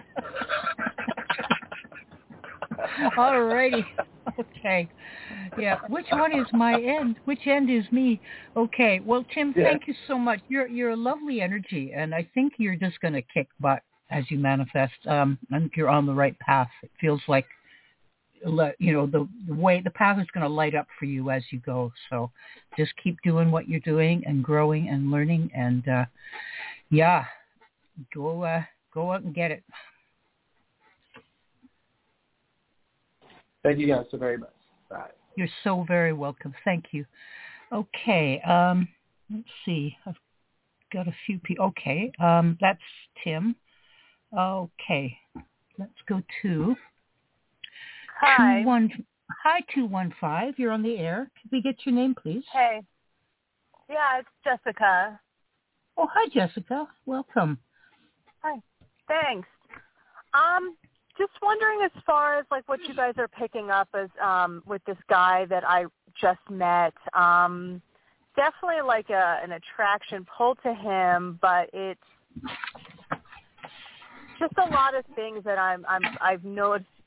All righty. Okay. Yeah. Which one is my end? Which end is me? Okay. Well, Tim, Yeah. thank you so much. You're you're a lovely energy, and I think you're just going to kick butt as you manifest. Um, I think you're on the right path. It feels like, you know, the, the way the path is going to light up for you as you go. So, just keep doing what you're doing and growing and learning, and uh, yeah, go uh, go out and get it. Thank you guys so very much. Bye. You're so very welcome. Thank you. Okay. Um, let's see. I've got a few people. Okay. Um, that's Tim. Okay. Let's go to Hi. two one. Hi, two one five. You're on the air. Could we get your name, please? Hey. Yeah, it's Jessica. Oh, hi, Jessica. Welcome. Hi. Thanks. Um, just wondering as far as like what you guys are picking up as um with this guy that I just met. Um, definitely like a an attraction pull to him, but it's just a lot of things that I'm I'm I've noticed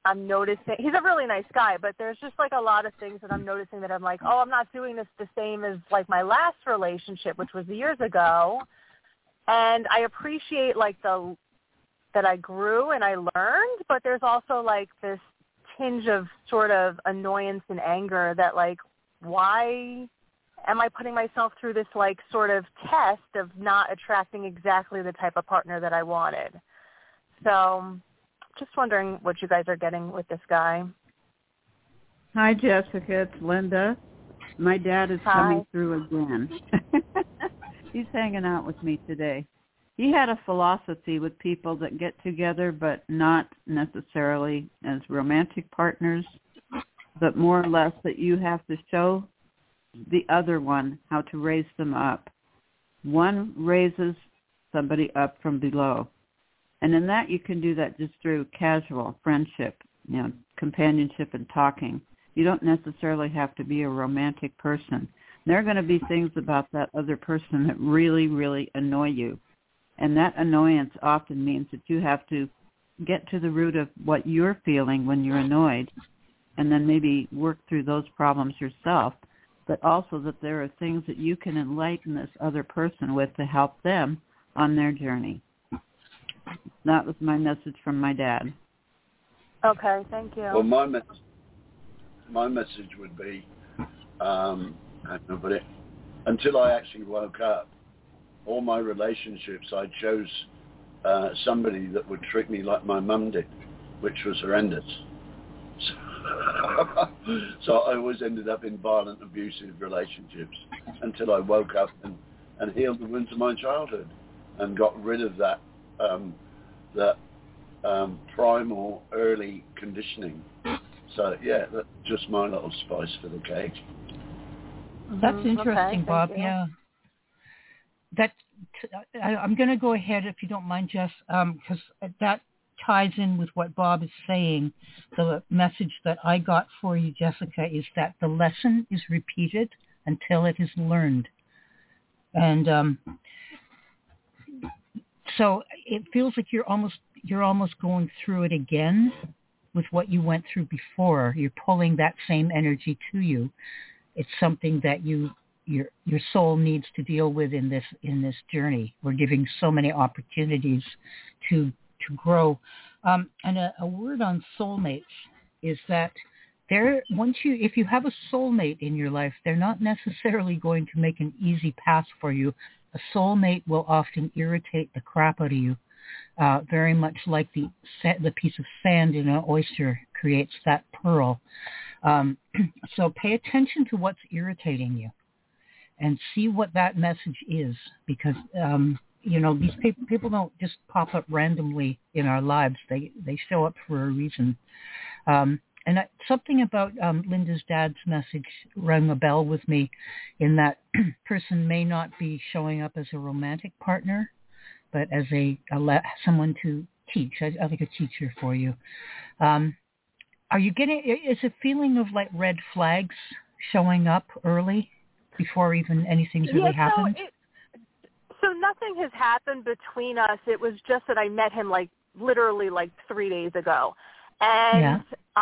I'm noticing he's a really nice guy, but there's just like a lot of things that I'm noticing that I'm like, oh, I'm not doing this the same as like my last relationship, which was years ago. And I appreciate like the that I grew and I learned, but there's also like this tinge of sort of annoyance and anger that like, why am I putting myself through this like sort of test of not attracting exactly the type of partner that I wanted? So just wondering what you guys are getting with this guy. Hi, Jessica. It's Linda. My dad is Hi. coming through again. He's hanging out with me today. He had a philosophy with people that get together, but not necessarily as romantic partners, but more or less that you have to show the other one how to raise them up. One raises somebody up from below. And in that, you can do that just through casual friendship, you know, companionship and talking. You don't necessarily have to be a romantic person. There are going to be things about that other person that really, really annoy you. And that annoyance often means that you have to get to the root of what you're feeling when you're annoyed and then maybe work through those problems yourself, but also that there are things that you can enlighten this other person with to help them on their journey. That was my message from my dad. Okay, thank you. Well, my, me- my message would be, um, how can I put it, until I actually woke up, all my relationships, I chose uh, somebody that would trick me like my mum did, which was horrendous. So, so I always ended up in violent, abusive relationships until I woke up and, and healed the wounds of my childhood and got rid of that um, that um, primal early conditioning. So yeah, that's just my little spice for the cake. That's interesting, okay, Bob. you. Yeah. That I, I'm going to go ahead, if you don't mind, Jess, because um, that ties in with what Bob is saying. The message that I got for you, Jessica, is that the lesson is repeated until it is learned. And um, so it feels like you're almost you're almost going through it again with what you went through before. You're pulling that same energy to you. It's something that you your your soul needs to deal with in this in this journey. We're giving so many opportunities to to grow. Um, and a, a word on soulmates is that they're once you if you have a soulmate in your life, they're not necessarily going to make an easy path for you. A soulmate will often irritate the crap out of you, uh, very much like the the piece of sand in an oyster creates that pearl. Um, so pay attention to what's irritating you and see what that message is, because, um, you know, these people, people don't just pop up randomly in our lives. They, they show up for a reason. Um, and I, something about um, Linda's dad's message rang a bell with me in that person may not be showing up as a romantic partner, but as a, a le- someone to teach. I, I think a teacher for you. Um, Are you getting, is a feeling of like red flags showing up early before even anything's really yeah, happened? So, it, so nothing has happened between us. It was just that I met him like literally like three days ago. And yeah.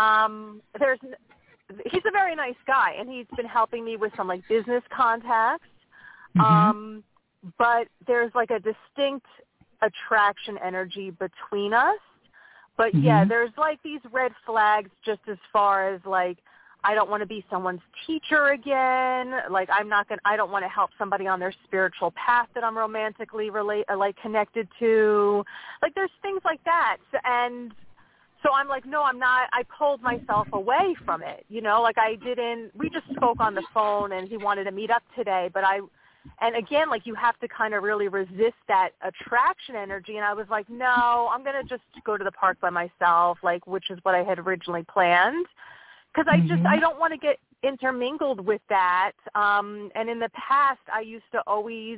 um, there's, he's a very nice guy, and he's been helping me with some like business contacts. Mm-hmm. Um, but there's like a distinct attraction energy between us. But mm-hmm. yeah, there's like these red flags just as far as like, I don't want to be someone's teacher again. Like I'm not going to, I don't want to help somebody on their spiritual path that I'm romantically relate, like connected to. Like there's things like that. And so I'm like, no, I'm not, I pulled myself away from it. You know, like I didn't, we just spoke on the phone and he wanted to meet up today, but I, and again, like you have to kind of really resist that attraction energy. And I was like, no, I'm going to just go to the park by myself, like, which is what I had originally planned. Because I just, mm-hmm. I don't want to get intermingled with that. Um, and in the past, I used to always,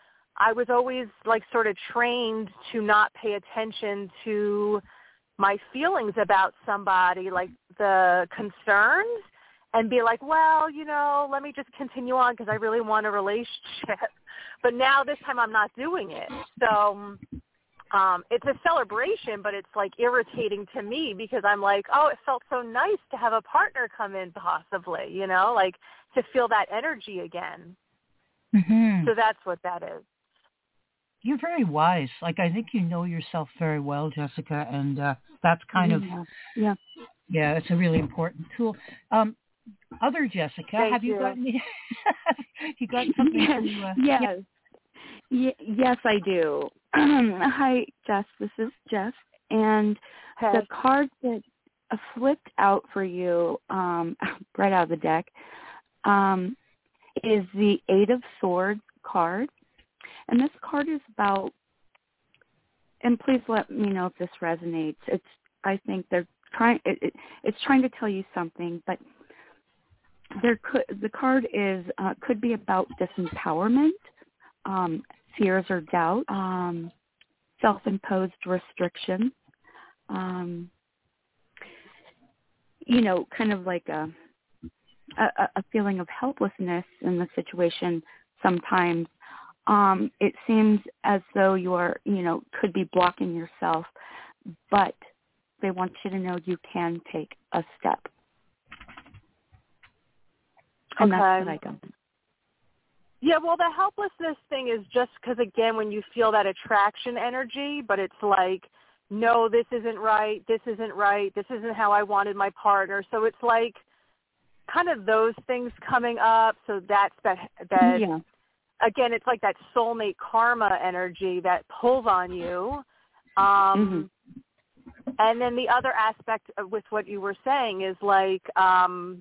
I was always like sort of trained to not pay attention to my feelings about somebody, like the concerns, and be like, well, you know, let me just continue on because I really want a relationship. But now this time I'm not doing it. So um, it's a celebration, but it's like irritating to me because I'm like, oh, it felt so nice to have a partner come in possibly, you know, like to feel that energy again. Mm-hmm. So that's what that is. You're very wise. Like, I think you know yourself very well, Jessica, and uh, that's kind yeah. of, yeah. yeah, it's a really important tool. Um, other Jessica, Thank have you, you. got any, you got something to, uh, yes. yeah. Y- yes, I do. Hi, Jess. This is Jess. And Hey. the card that uh, flipped out for you um, right out of the deck um, is the Eight of Swords card. And this card is about, and please let me know if this resonates. It's, I think they're trying, it, it, it's trying to tell you something, but there could, the card is, uh, could be about disempowerment, um, fears or doubt, um, self-imposed restrictions, um, you know, kind of like a, a, a feeling of helplessness in the situation sometimes. Um, it seems as though you are, you know, could be blocking yourself, but they want you to know you can take a step. And Okay. that's what I got. Yeah, well, the helplessness thing is just because, again, when you feel that attraction energy, but it's like, no, this isn't right, this isn't right, this isn't how I wanted my partner. So it's like kind of those things coming up. So that's that, that Yeah. again, it's like that soulmate karma energy that pulls on you. Um, mm-hmm. And then the other aspect of, with what you were saying is like, um,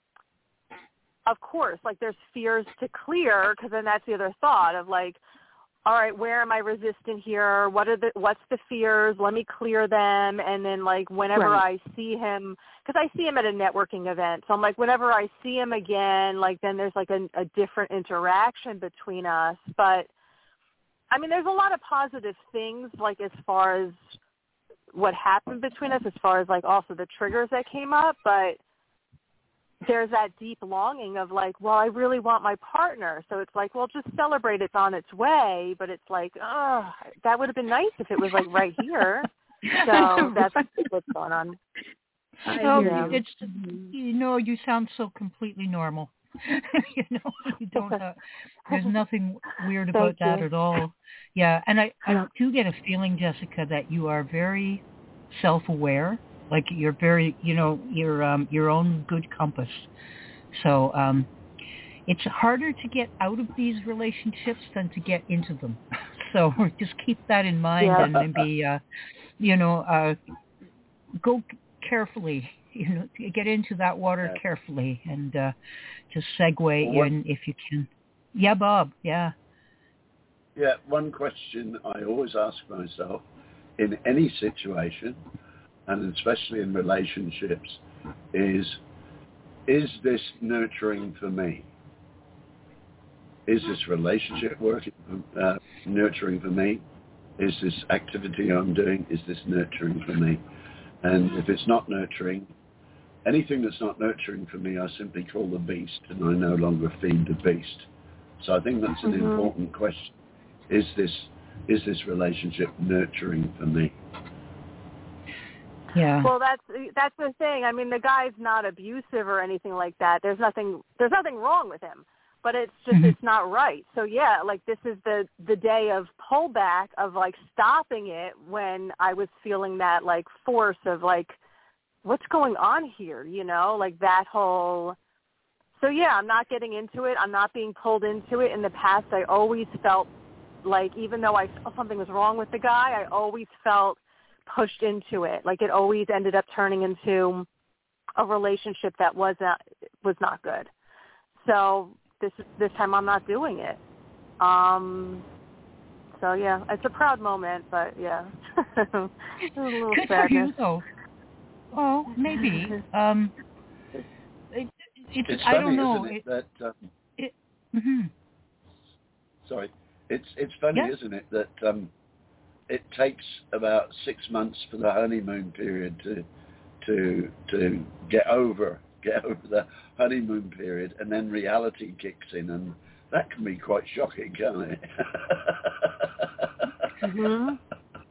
of course, like there's fears to clear, because then that's the other thought of like, all right, where am I resistant here? What are the what's the fears? Let me clear them. And then like whenever right. I see him, because I see him at a networking event, so I'm like, whenever I see him again, like then there's like a, a different interaction between us. But I mean, there's a lot of positive things, like as far as what happened between us, as far as like also the triggers that came up, but there's that deep longing of like, well, I really want my partner. So it's like, well, just celebrate, it's on its way. But it's like, oh, that would have been nice if it was like right here. So that's what's going on. Oh, yeah. it's, you know, you sound so completely normal. you know, you don't, uh, there's nothing weird about that you. at all. Yeah. And I, I do get a feeling, Jessica, that you are very self-aware. Like you're very, you know, your um, your own good compass. So um, it's harder to get out of these relationships than to get into them. So just keep that in mind, yeah. and maybe, uh, you know, uh, go carefully. You know, get into that water yeah. carefully, and uh, just segue what, in if you can. Yeah, Bob. Yeah. Yeah. One question I always ask myself in any situation, and especially in relationships, is, is this nurturing for me? Is this relationship working, uh, nurturing for me? Is this activity I'm doing, is this nurturing for me? And if it's not nurturing, anything that's not nurturing for me, I simply call the beast, and I no longer feed the beast. So I think that's an mm-hmm. important question. Is this, is this relationship nurturing for me? Yeah. Well, that's that's the thing. I mean, the guy's not abusive or anything like that. There's nothing there's nothing wrong with him, but it's just mm-hmm. it's not right. So yeah, like this is the the day of pullback, of like stopping it when I was feeling that like force of like, what's going on here? You know, like that whole. So yeah, I'm not getting into it. I'm not being pulled into it. In the past, I always felt like, even though I felt something was wrong with the guy, I always felt pushed into it. Like it always ended up turning into a relationship that was not, was not good. So this this time I'm not doing it. Um, so yeah, it's a proud moment, but yeah, a little Good sadness. for you, though. Well, maybe. Um, it, it, it's, it's I funny, don't know. isn't it, it, that... Um, it, mm-hmm. Sorry. It's, it's funny, yeah. isn't it, that... Um, it takes about six months for the honeymoon period to to to get over get over the honeymoon period, and then reality kicks in, and that can be quite shocking, can't it? mm-hmm.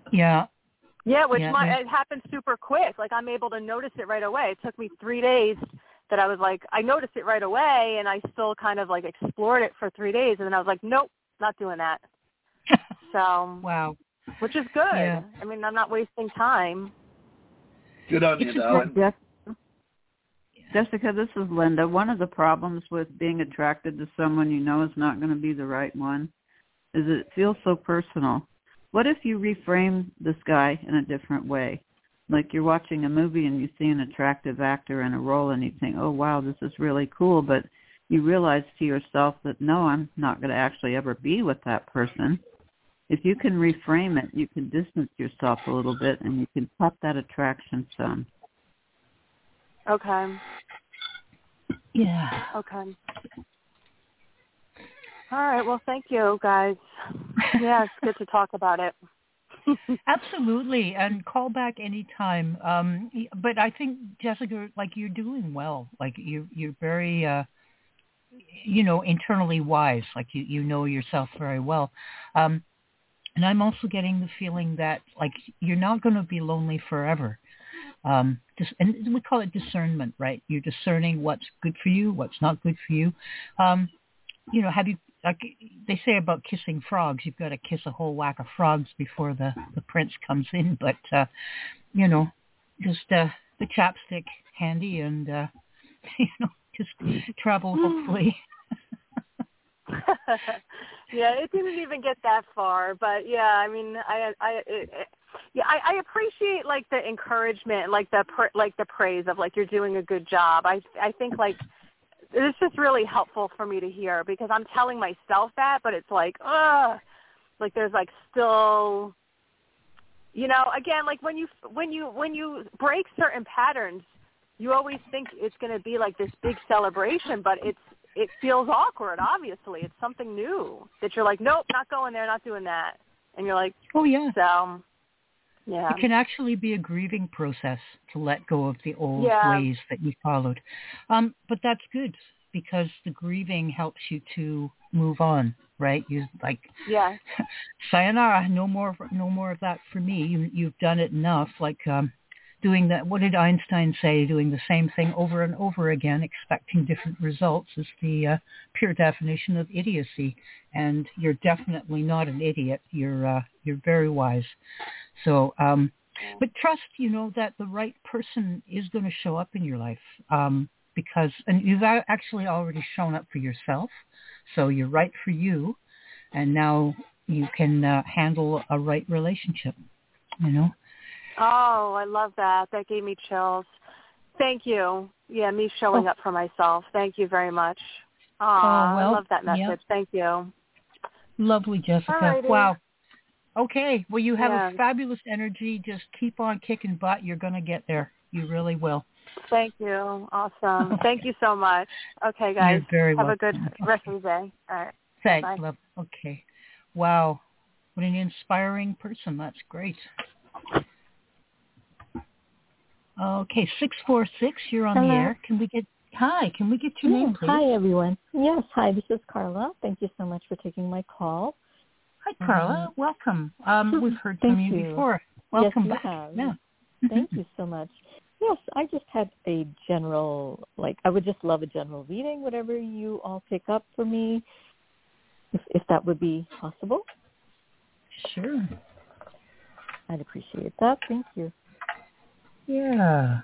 Yeah. Yeah, which yeah, my, yeah. it happened super quick. Like, I'm able to notice it right away. It took me three days that I was like, I noticed it right away, and I still kind of, like, explored it for three days. And then I was like, nope, not doing that. So, wow. Which is good. Yeah. I mean, I'm not wasting time. Good on you, It's a darling. Yes. Jessica, this is Linda. One of the problems with being attracted to someone you know is not going to be the right one is it feels so personal. What if you reframe this guy in a different way? Like you're watching a movie and you see an attractive actor in a role and you think, oh, wow, this is really cool. But you realize to yourself that, no, I'm not going to actually ever be with that person. If you can reframe it, you can distance yourself a little bit and you can cut that attraction some. Okay. Yeah. Okay. All right. Well, thank you, guys. Yeah, it's good to talk about it. Absolutely, and call back anytime. Um, but I think, Jessica, like you're doing well. Like you, you're very, uh, you know, internally wise. Like you, you know yourself very well. Um, and I'm also getting the feeling that like you're not going to be lonely forever. Um, dis- and we call it discernment, right? You're discerning what's good for you, what's not good for you. Um, you know, have you? Like they say about kissing frogs, you've got to kiss a whole whack of frogs before the, the prince comes in. But, uh, you know, just uh, the chapstick handy and, uh, you know, just travel hopefully. Yeah, it didn't even get that far. But, yeah, I mean, I, I, it, it, yeah, I, I appreciate, like, the encouragement, like the, pr- like the praise of, like, you're doing a good job. I, I think, like, it's just really helpful for me to hear because I'm telling myself that, but it's like, ugh, like there's like still, you know, again, like when you when you when you break certain patterns, you always think it's going to be like this big celebration, but it's it feels awkward. Obviously, it's something new that you're like, nope, not going there, not doing that, and you're like, oh yeah, so. Yeah. It can actually be a grieving process to let go of the old yeah. ways that you followed. Um, but that's good because the grieving helps you to move on, right? You like, yeah. sayonara, no more, no more of that for me. You, you've done it enough. Like um, doing that. What did Einstein say? Doing the same thing over and over again, expecting different results is the uh, pure definition of idiocy. And you're definitely not an idiot. You're uh, you're very wise. So, um, but trust, you know, that the right person is going to show up in your life um, because, and you've actually already shown up for yourself. So you're right for you. And now you can uh, handle a right relationship, you know. Oh, I love that. That gave me chills. Thank you. Yeah, me showing oh. up for myself. Thank you very much. Aw, oh, well, I love that message. Yeah. Thank you. Lovely, Jessica. Alrighty. Wow. Okay. Well, you have yeah. a fabulous energy. Just keep on kicking butt. You're going to get there. You really will. Thank you. Awesome. Okay. Thank you so much. Okay, guys. You're very have welcome. a good rest of the day. All right. Thanks, Bye. love. Okay. Wow. What an inspiring person. That's great. Okay, six four six, you're on Hello. the air. Can we get, hi, can we get your yeah, name, please? Hi, everyone. Yes, hi, this is Carla. Thank you so much for taking my call. Hi, Carla. Um, Welcome. Um, we've heard Thank from you, you before. Welcome yes, back. You have. Yeah. Thank you so much. Yes, I just had a general, like, I would just love a general reading, whatever you all pick up for me, if, if that would be possible. Sure. I'd appreciate that. Thank you. Yeah.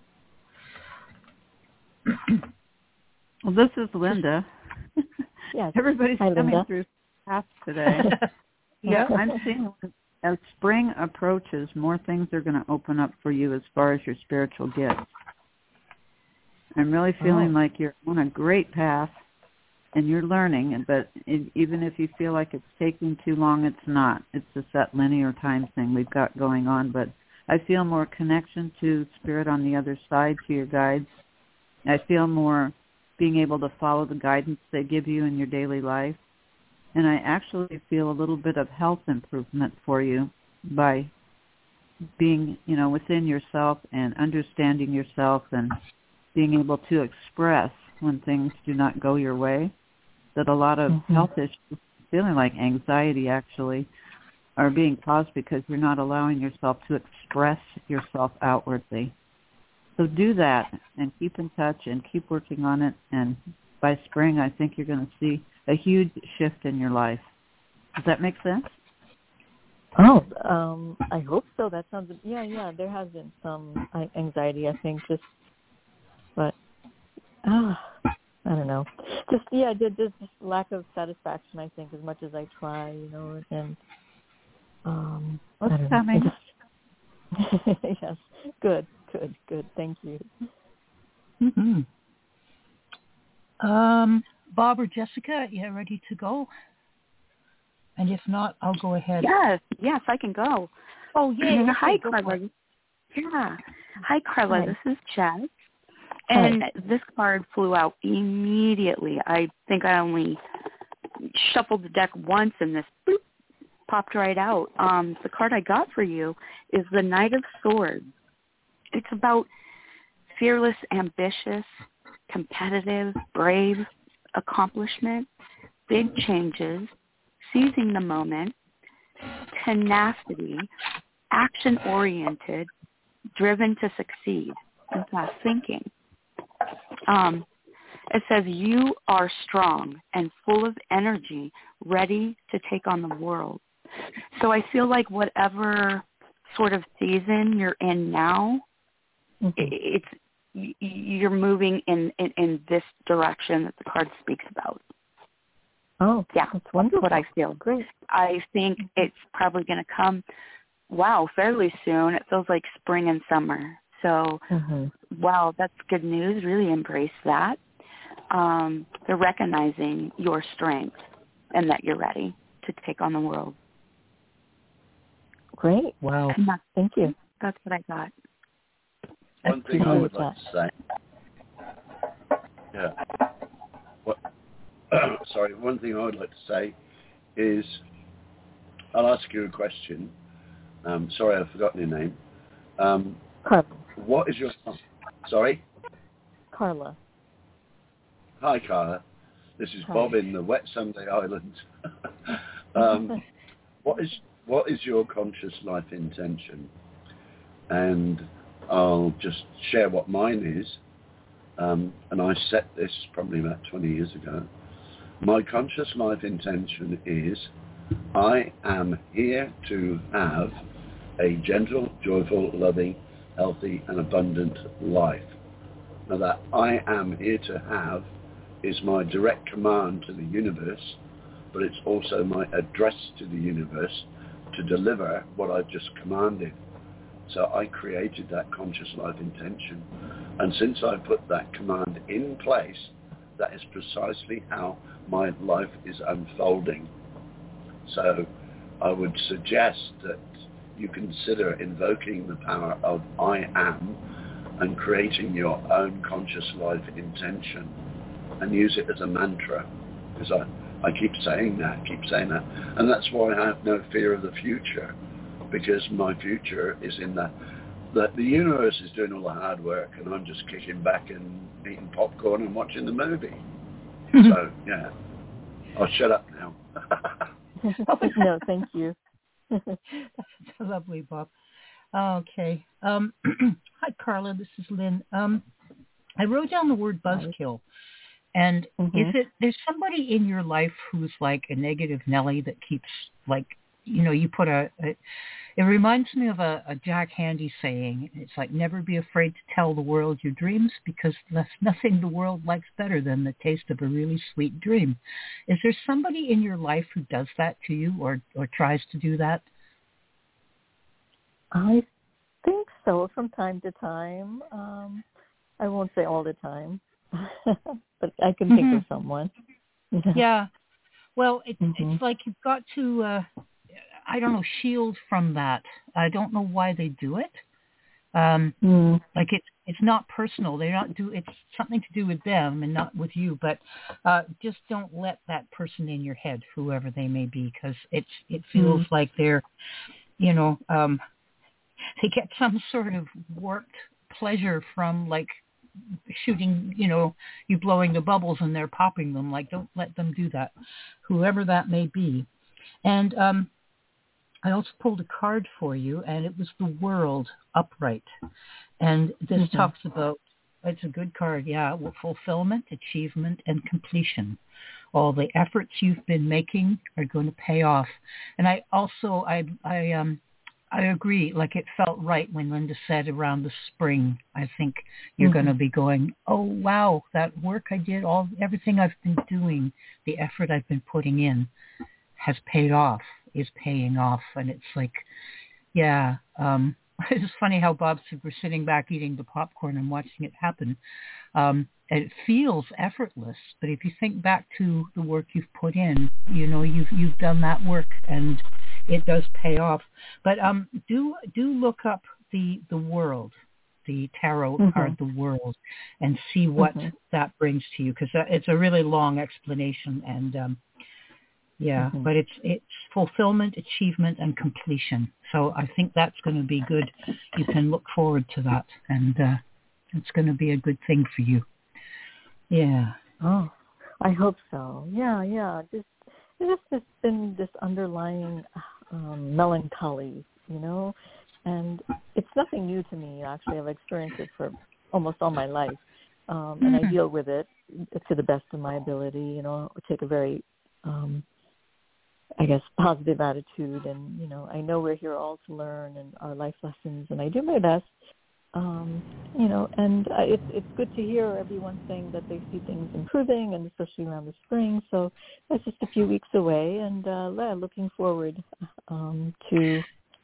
Well, this is Linda. Yes. Everybody's Hi, coming Linda. through fast today. Yeah, I'm seeing as spring approaches, more things are going to open up for you as far as your spiritual gifts. I'm really feeling oh. like you're on a great path and you're learning, but it, even if you feel like it's taking too long, it's not. It's just that linear time thing we've got going on, but I feel more connection to spirit on the other side, to your guides. I feel more being able to follow the guidance they give you in your daily life. And I actually feel a little bit of health improvement for you by being, you know, within yourself and understanding yourself and being able to express when things do not go your way. That a lot of mm-hmm. health issues, feeling like anxiety actually, are being caused because you're not allowing yourself to express yourself outwardly. So do that and keep in touch and keep working on it. And by spring, I think you're going to see a huge shift in your life. Does that make sense? Oh, um, I hope so. That sounds, yeah, yeah. There has been some anxiety, I think, just, but, ah, I don't know. Just, yeah, there's just lack of satisfaction, I think, as much as I try, you know, and, um, What's I don't coming? know. Just, yes, good, good, good. Thank you. Mm-hmm. Um, Bob or Jessica, you ready to go? And if not, I'll go ahead. Yes, yes, I can go. Oh, yeah. Okay, Hi, go Carla. Yeah. Hi, Carla. Hi. This is Jess. And Hi. This card flew out immediately. I think I only shuffled the deck once and this boop, popped right out. Um, the card I got for you is the Knight of Swords. It's about fearless, ambitious, competitive, brave, accomplishment, big changes, seizing the moment, tenacity, action-oriented, driven to succeed, and fast thinking. Um, it says you are strong and full of energy, ready to take on the world. So I feel like whatever sort of season you're in now, mm-hmm. it's you're moving in, in, in this direction that the card speaks about. Oh, yeah, that's wonderful. That's what I feel. Great. I think it's probably going to come, wow, fairly soon. It feels like spring and summer. So, mm-hmm. wow, that's good news. Really embrace that. Um, they're recognizing your strength and that you're ready to take on the world. Great. Wow. That, Thank you. That's what I got. One thing I would like to say. Yeah. What, sorry, one thing I would like to say is, I'll ask you a question. Um, sorry, I've forgotten your name. Um, Carla. What is your... Sorry? Carla. Hi, Carla. This is Hi. Bob in the wet Sunday Islands. um, what is what is your conscious life intention? And I'll just share what mine is. Um, and I set this probably about twenty years ago. My conscious life intention is I am here to have a gentle, joyful, loving, healthy, and abundant life. Now that I am here to have is my direct command to the universe, but it's also my address to the universe to deliver what I've just commanded. So I created that conscious life intention. And since I put that command in place, that is precisely how my life is unfolding. So I would suggest that you consider invoking the power of I am and creating your own conscious life intention and use it as a mantra. Because I, I keep saying that, keep saying that. And that's why I have no fear of the future, because my future is in the, the, the universe is doing all the hard work and I'm just kicking back and eating popcorn and watching the movie. So, yeah. I'll shut up now. No, thank you. That's lovely, Bob. Okay. Um, hi, Carla. This is Lynn. Um, I wrote down the word buzzkill. And mm-hmm. is it, there's somebody in your life who's like a negative Nelly that keeps like, you know, you put a, a it reminds me of a, a Jack Handey saying. It's like, never be afraid to tell the world your dreams, because there's nothing the world likes better than the taste of a really sweet dream. Is there somebody in your life who does that to you or, or tries to do that? I think so from time to time. Um, I won't say all the time, but I can think mm-hmm. of someone. Yeah. yeah. Well, it, mm-hmm. it's like you've got to, uh, I don't know, shield from that. I don't know why they do it. Um, mm. Like it's it's not personal. They're not do. It's something to do with them and not with you. But uh, just don't let that person in your head, whoever they may be, because it's it feels mm. like they're, you know, um, they get some sort of warped pleasure from like shooting, you know, you blowing the bubbles and they're popping them. Like, don't let them do that, whoever that may be. And um, I also pulled a card for you, and it was the World upright. And this mm-hmm. talks about, it's a good card, yeah, fulfillment, achievement, and completion. All the efforts you've been making are going to pay off. And I also, I, I, um, I agree. Like, it felt right when Linda said around the spring. I think you're mm-hmm. going to be going, oh wow, that work I did, all everything I've been doing, the effort I've been putting in, has paid off. Is paying off. And it's like, yeah. Um, it's funny how Bob said we're sitting back eating the popcorn and watching it happen. Um, it feels effortless, but if you think back to the work you've put in, you know, you've you've done that work, and it does pay off. But um, do do look up the the World, the tarot mm-hmm. card, the World, and see what mm-hmm. that brings to you, because it's a really long explanation. And um, yeah, mm-hmm. but it's it's fulfillment, achievement, and completion. So I think that's going to be good. You can look forward to that, and uh, it's going to be a good thing for you. Yeah. Oh, I hope so. Yeah, yeah. Just there's just been this underlying um, melancholy, you know, and it's nothing new to me. Actually, I've experienced it for almost all my life, um, and mm-hmm. I deal with it to the best of my ability. You know, take a very um, I guess, positive attitude. And, you know, I know we're here all to learn and our life lessons, and I do my best, um, you know, and uh, it's it's good to hear everyone saying that they see things improving, and especially around the spring. So that's just a few weeks away, and uh, yeah, looking forward um, to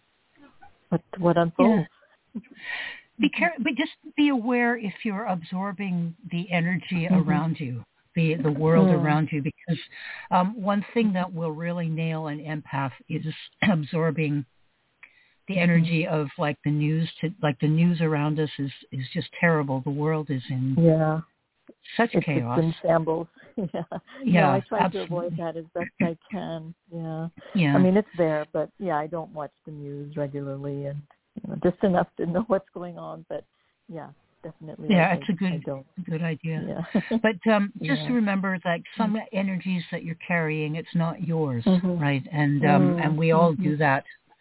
what, what unfolds. Yeah. Be careful, but just be aware if you're absorbing the energy mm-hmm. around you. The, the world mm. around you, because um, one thing that will really nail an empath is absorbing the energy of like the news to like the news around us is, is just terrible. The world is in yeah such it's chaos. It's in shambles. yeah, yeah. No, I try absolutely. to avoid that as best I can. Yeah, yeah. I mean it's there, but yeah, I don't watch the news regularly, and you know, just enough to know what's going on. But yeah. Definitely. Yeah, I it's a good good idea. Yeah. But um, just yeah. to remember, like some energies that you're carrying, it's not yours, mm-hmm. right? And um, mm-hmm. and we all do that.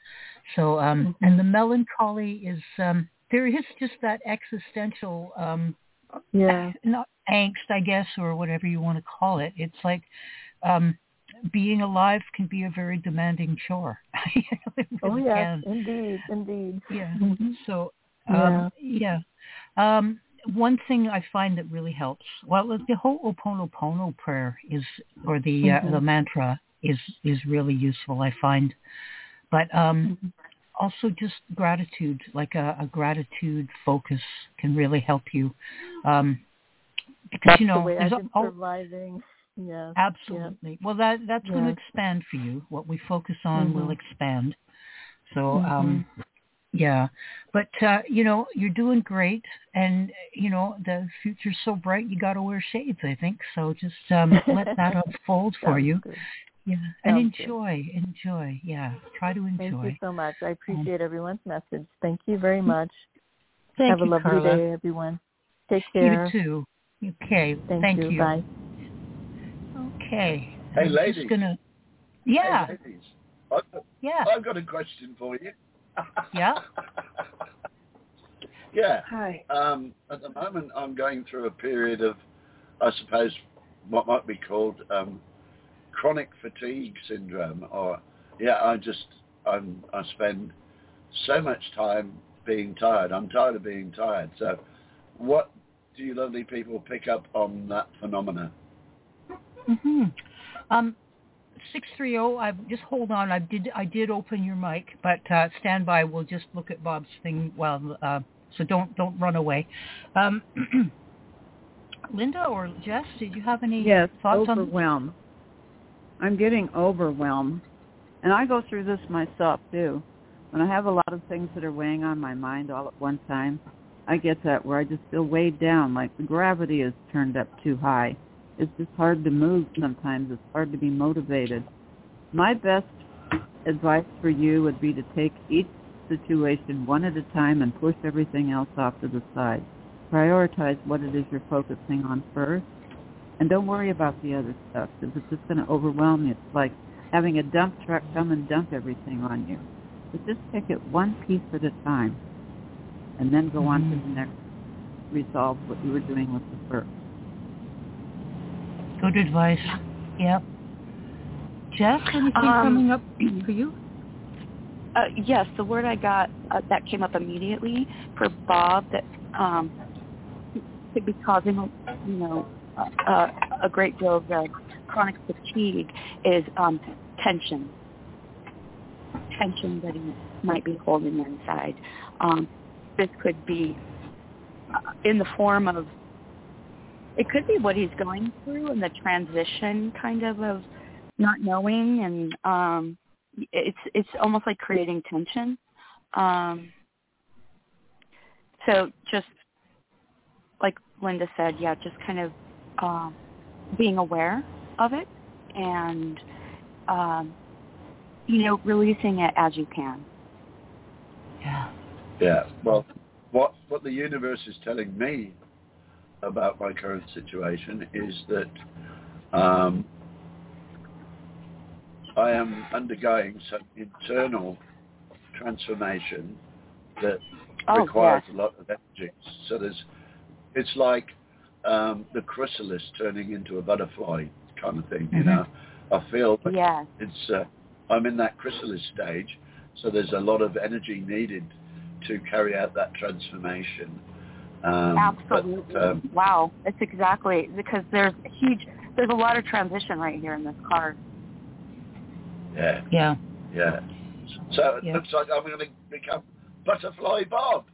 So um, mm-hmm. and the melancholy is um, there is just that existential, um, yeah, not angst, I guess, or whatever you want to call it. It's like um, being alive can be a very demanding chore. It really oh yes, can. indeed, indeed. Yeah. Mm-hmm. So um, yeah. yeah. Um, one thing I find that really helps, well, the whole Ho'oponopono prayer is, or the uh, mm-hmm. the mantra is is really useful, I find. But um, mm-hmm. also just gratitude, like a, a gratitude focus, can really help you. Um, because that's you know, the way there's I've been all, surviving. Yes. Absolutely. Yeah. Well, that that's yeah. going to expand for you. What we focus on mm-hmm. will expand. So. Mm-hmm. Um, Yeah, but, uh, you know, you're doing great, and, you know, the future's so bright you got to wear shades, I think. So just um, let that unfold for you. Good. Yeah, and Sounds enjoy, good. enjoy. Yeah, try to enjoy. Thank you so much. I appreciate um, everyone's message. Thank you very much. Thank Have you, a lovely Carla. day, everyone. Take care. You too. Okay, thank, thank you. you. Bye. Okay. Hey, I'm ladies. Just gonna... Yeah. Hey, ladies. I've got, yeah. I've got a question for you. Yeah. Yeah. Hi. Um, at the moment, I'm going through a period of, I suppose, what might be called um, chronic fatigue syndrome. Or, yeah, I just, I'm, I spend so much time being tired. I'm tired of being tired. So, what do you lovely people pick up on that phenomena? Mm-hmm. Um. six three zero, I just hold on. I did I did open your mic, but uh, stand by. We'll just look at Bob's thing while uh, so don't don't run away. Um, Linda or Jess, did you have any yes, thoughts on? overwhelmed. I'm getting overwhelmed, and I go through this myself too. When I have a lot of things that are weighing on my mind all at one time, I get that where I just feel weighed down, like the gravity is turned up too high. It's just hard to move sometimes. It's hard to be motivated. My best advice for you would be to take each situation one at a time and push everything else off to the side. Prioritize what it is you're focusing on first, and don't worry about the other stuff, because it's just going to overwhelm you. It's like having a dump truck come and dump everything on you. But just take it one piece at a time and then go mm-hmm. on to the next, resolve what you were doing with the first. Good advice. Yep. Jess, anything um, coming up for you? Uh, yes, the word I got uh, that came up immediately for Bob that um, could be causing, you know, uh, a great deal of uh, chronic fatigue is um, tension. Tension that he might be holding inside. Um, this could be uh, in the form of, it could be what he's going through and the transition kind of of not knowing, and um, it's it's almost like creating tension. Um, so just like Linda said, yeah, just kind of uh, being aware of it and, um, you know, releasing it as you can. Yeah. Yeah. Well, what what the universe is telling me about my current situation is that um, I am undergoing some internal transformation that oh, requires yes. a lot of energy. So there's, it's like um, the chrysalis turning into a butterfly kind of thing. Mm-hmm. You know, I feel like yes. it's. Uh, I'm in that chrysalis stage, so there's a lot of energy needed to carry out that transformation. Um, Absolutely. But, um, wow, it's exactly because there's a huge, there's a lot of transition right here in this card. Yeah. Yeah. Yeah. So it yeah. looks like I'm going to become Butterfly Bob.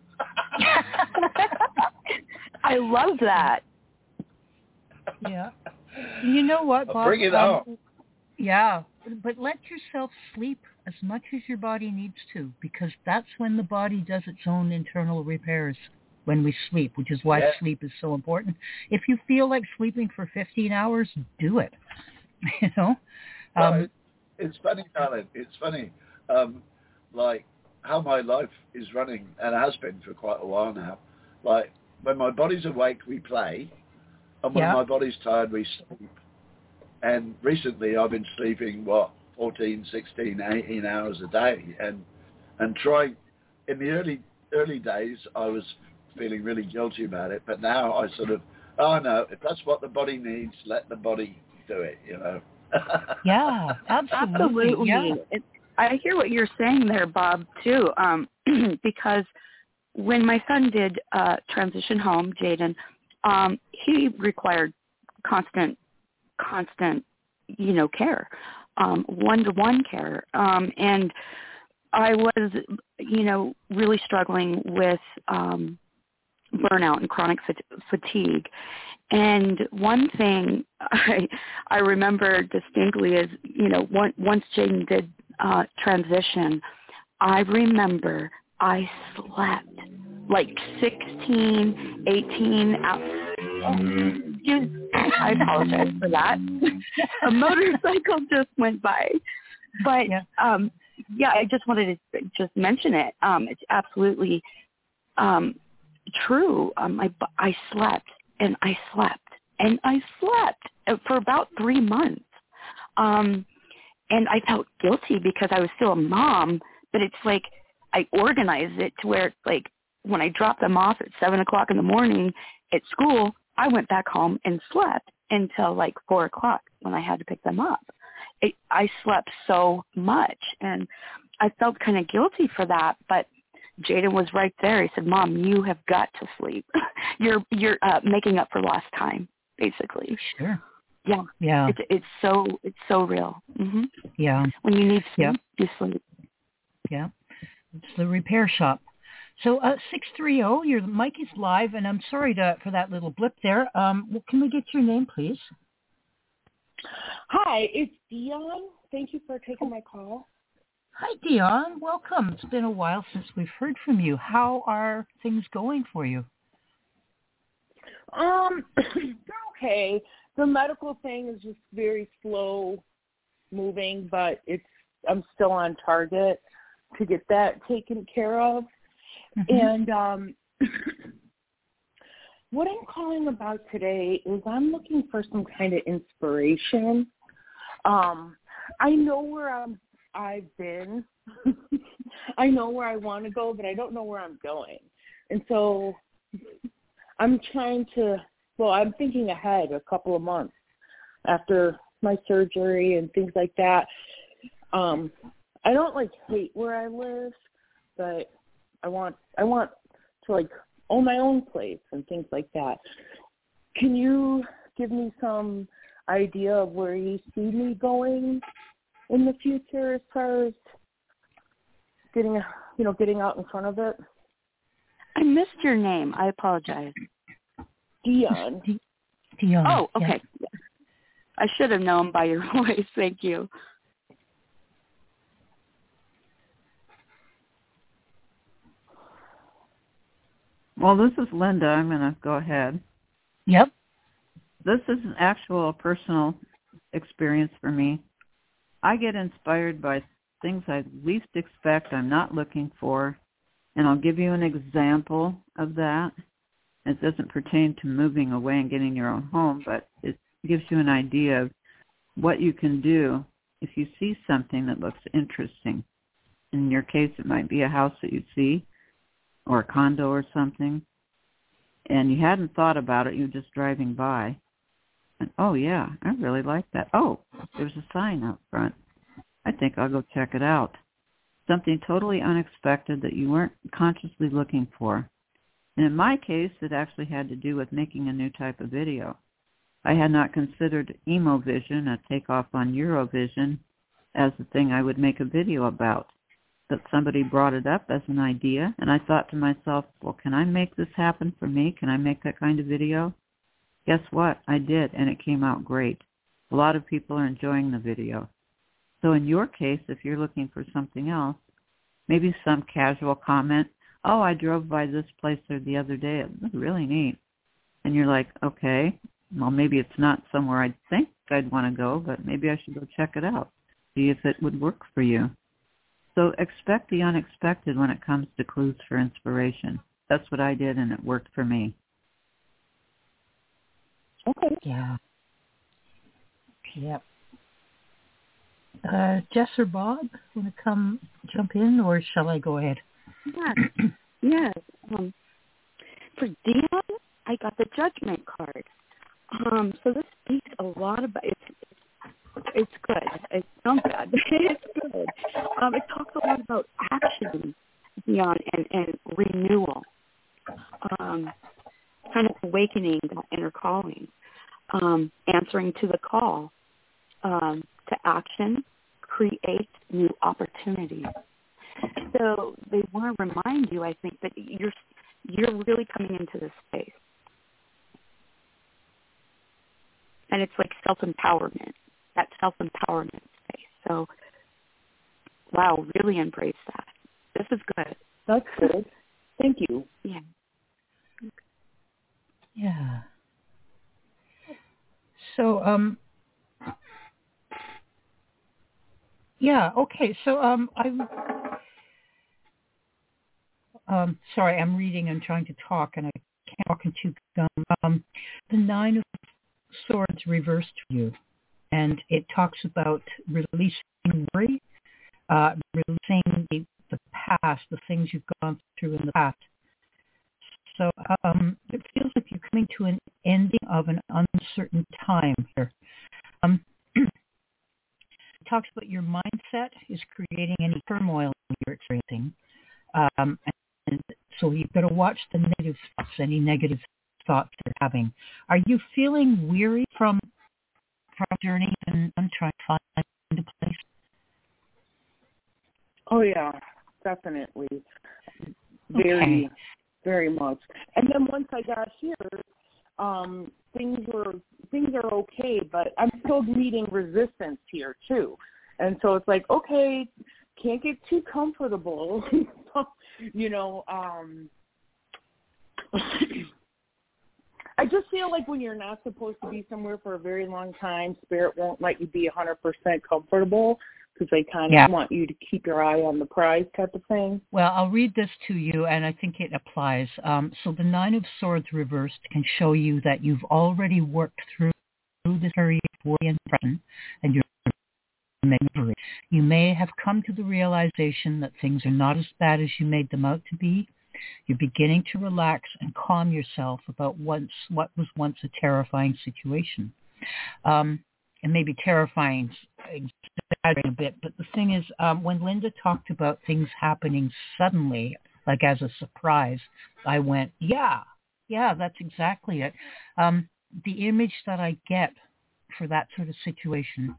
I love that. Yeah. You know what, Bob? Bring it um, on. Yeah. But let yourself sleep as much as your body needs to, because that's when the body does its own internal repairs, when we sleep, which is why yeah. sleep is so important. If you feel like sleeping for fifteen hours, do it. You know? Well, Um, it, it's funny, Alan. It's funny, um, like, how my life is running, and it has been for quite a while now. Like, when my body's awake, we play, and when yeah. my body's tired, we sleep. And recently I've been sleeping, what, fourteen, sixteen, eighteen hours a day. And and trying, in the early early days, I was feeling really guilty about it. But now I sort of, oh, no, if that's what the body needs, let the body do it, you know. Yeah, absolutely. Absolutely. Yeah. It, I hear what you're saying there, Bob, too, um, because when my son did uh, transition home, Jaden, um, he required constant constant, you know, care, um, one-to-one care. Um, and I was, you know, really struggling with um, burnout and chronic fatigue. And one thing I, I remember distinctly is, you know, one, once Jaden did uh, transition, I remember I slept like sixteen, eighteen hours. I apologize for that. A motorcycle just went by. But, yeah, um, yeah I just wanted to just mention it. Um, it's absolutely um, true. Um, I, I slept and I slept and I slept for about three months. Um, and I felt guilty because I was still a mom, but it's like I organized it to where it's like when I dropped them off at seven o'clock in the morning at school, I went back home and slept until like four o'clock when I had to pick them up. It, I slept so much, and I felt kind of guilty for that. But Jaden was right there. He said, "Mom, you have got to sleep. you're you're uh, making up for lost time, basically." Sure. Yeah. Yeah. It's it's so it's so real. Mm-hmm. Yeah. When you need sleep, yeah. you sleep. Yeah. It's the repair shop. So uh, six three zero, your mic is live, and I'm sorry to, for that little blip there. Um, well, can we get your name, please? Hi, it's Dion. Thank you for taking my call. Hi, Dion. Welcome. It's been a while since we've heard from you. How are things going for you? Um, they're okay. The medical thing is just very slow moving, but it's I'm still on target to get that taken care of. Mm-hmm. And um, what I'm calling about today is I'm looking for some kind of inspiration. Um, I know where I'm, I've been. I know where I want to go, but I don't know where I'm going. And so I'm trying to, well, I'm thinking ahead a couple of months after my surgery and things like that. Um, I don't, like, hate where I live, but I want, I want to, like, own my own place and things like that. Can you give me some idea of where you see me going in the future as far as getting, you know, getting out in front of it? I missed your name. I apologize. Dion. Dion. Oh, okay. Yeah. I should have known by your voice. Thank you. Well, this is Linda. I'm going to go ahead. Yep. This is an actual personal experience for me. I get inspired by things I least expect, I'm not looking for, and I'll give you an example of that. It doesn't pertain to moving away and getting your own home, but it gives you an idea of what you can do if you see something that looks interesting. In your case, it might be a house that you see or a condo or something, and you hadn't thought about it, you were just driving by. And, oh, yeah, I really like that. Oh, there's a sign out front. I think I'll go check it out. Something totally unexpected that you weren't consciously looking for. And in my case, it actually had to do with making a new type of video. I had not considered Emovision, a takeoff on Eurovision, as the thing I would make a video about. But somebody brought it up as an idea, and I thought to myself, well, can I make this happen for me? Can I make that kind of video? Guess what? I did, and it came out great. A lot of people are enjoying the video. So in your case, if you're looking for something else, maybe some casual comment, oh, I drove by this place there the other day. It was really neat. And you're like, okay, well, maybe it's not somewhere I think I'd want to go, but maybe I should go check it out, see if it would work for you. So expect the unexpected when it comes to clues for inspiration. That's what I did, and it worked for me. Okay. Yeah. Yep. Uh, Jess or Bob, want to come jump in, or shall I go ahead? Yes. Yes. Um, for Dion, I got the Judgment card. Um, so this speaks a lot about it's. It's good. It sounds bad. It's good. Um, it talks a lot about action, Dion, and, and renewal. Um, kind of awakening that inner calling, um, answering to the call um, to action, create new opportunities. So they want to remind you, I think, that you're you're really coming into this space, and it's like self-empowerment, that self-empowerment space. So, wow, really embrace that. This is good. That's good. Thank you. Yeah. Yeah. So, um, yeah, okay. So, um, I'm, um, sorry, I'm reading and trying to talk, and I can't talk and chew gum. Um, the Nine of Swords reversed for you, and it talks about releasing worry, uh, releasing the, the past, the things you've gone through in the past. So um, it feels like you're coming to an ending of an uncertain time here. Um, it talks about your mindset is creating any turmoil you're experiencing. Um, and so you've got to watch the negative thoughts, any negative thoughts you're having. Are you feeling weary from our journey and I'm trying to find a place? Oh, yeah, definitely. Very, okay. very much. And then once I got here, um, things were things are okay, but I'm still meeting resistance here too. And so it's like, okay, can't get too comfortable. you know, um, I just feel like when you're not supposed to be somewhere for a very long time, Spirit won't let you be one hundred percent comfortable because they kind of yeah. want you to keep your eye on the prize type of thing. Well, I'll read this to you, and I think it applies. Um, so the Nine of Swords reversed can show you that you've already worked through this period of worry and depression, and you're You may have come to the realization that things are not as bad as you made them out to be. You're beginning to relax and calm yourself about once what was once a terrifying situation. Um, and maybe terrifying exaggerating a bit, but the thing is, um, when Linda talked about things happening suddenly, like as a surprise, I went, yeah, yeah, that's exactly it. Um, the image that I get for that sort of situation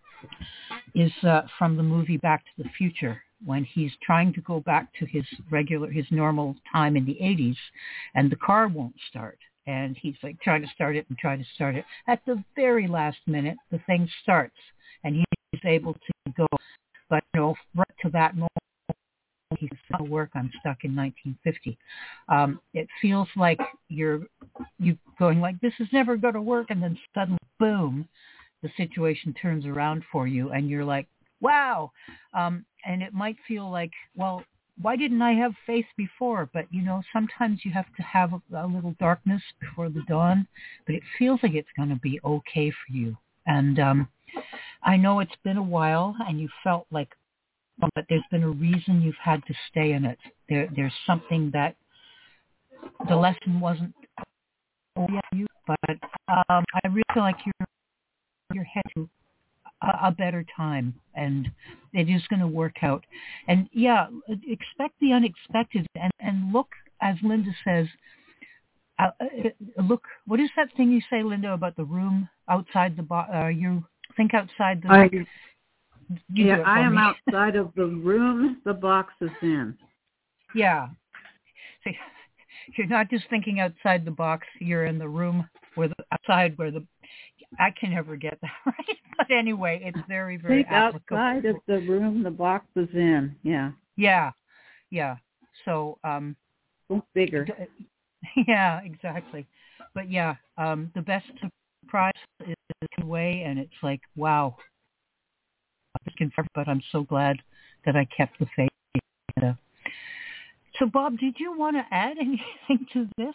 is uh, from the movie Back to the Future, when he's trying to go back to his regular, his normal time in the eighties, and the car won't start. And he's like trying to start it and trying to start it. At the very last minute, the thing starts, and he's able to go. But, you know, right to that moment, he says, "Oh, work, I'm stuck in nineteen fifty." Um, it feels like you're you going like, this is never going to work, and then suddenly, boom, the situation turns around for you, and you're like, wow. Um, and it might feel like, well, why didn't I have faith before? But, you know, sometimes you have to have a, a little darkness before the dawn, but it feels like it's going to be okay for you. And um, I know it's been a while, and you felt like, but there's been a reason you've had to stay in it. There, there's something that the lesson wasn't over you, but um, I really feel like you're you're headed to a, a better time, and it is going to work out. And yeah, expect the unexpected, and, and look, as Linda says, uh, look, what is that thing you say, Linda, about the room outside the box? Uh, you think outside the... I, you yeah, I am me. outside of the room the box is in. Yeah. So you're not just thinking outside the box, you're in the room where the outside where the... I can never get that right. But anyway, it's very, very think applicable. Outside of the room the box is in, yeah. Yeah, yeah. So... um bigger. Yeah, exactly. But yeah, um, the best surprise is the way, and it's like, wow. But I'm so glad that I kept the faith. So, Bob, did you want to add anything to this?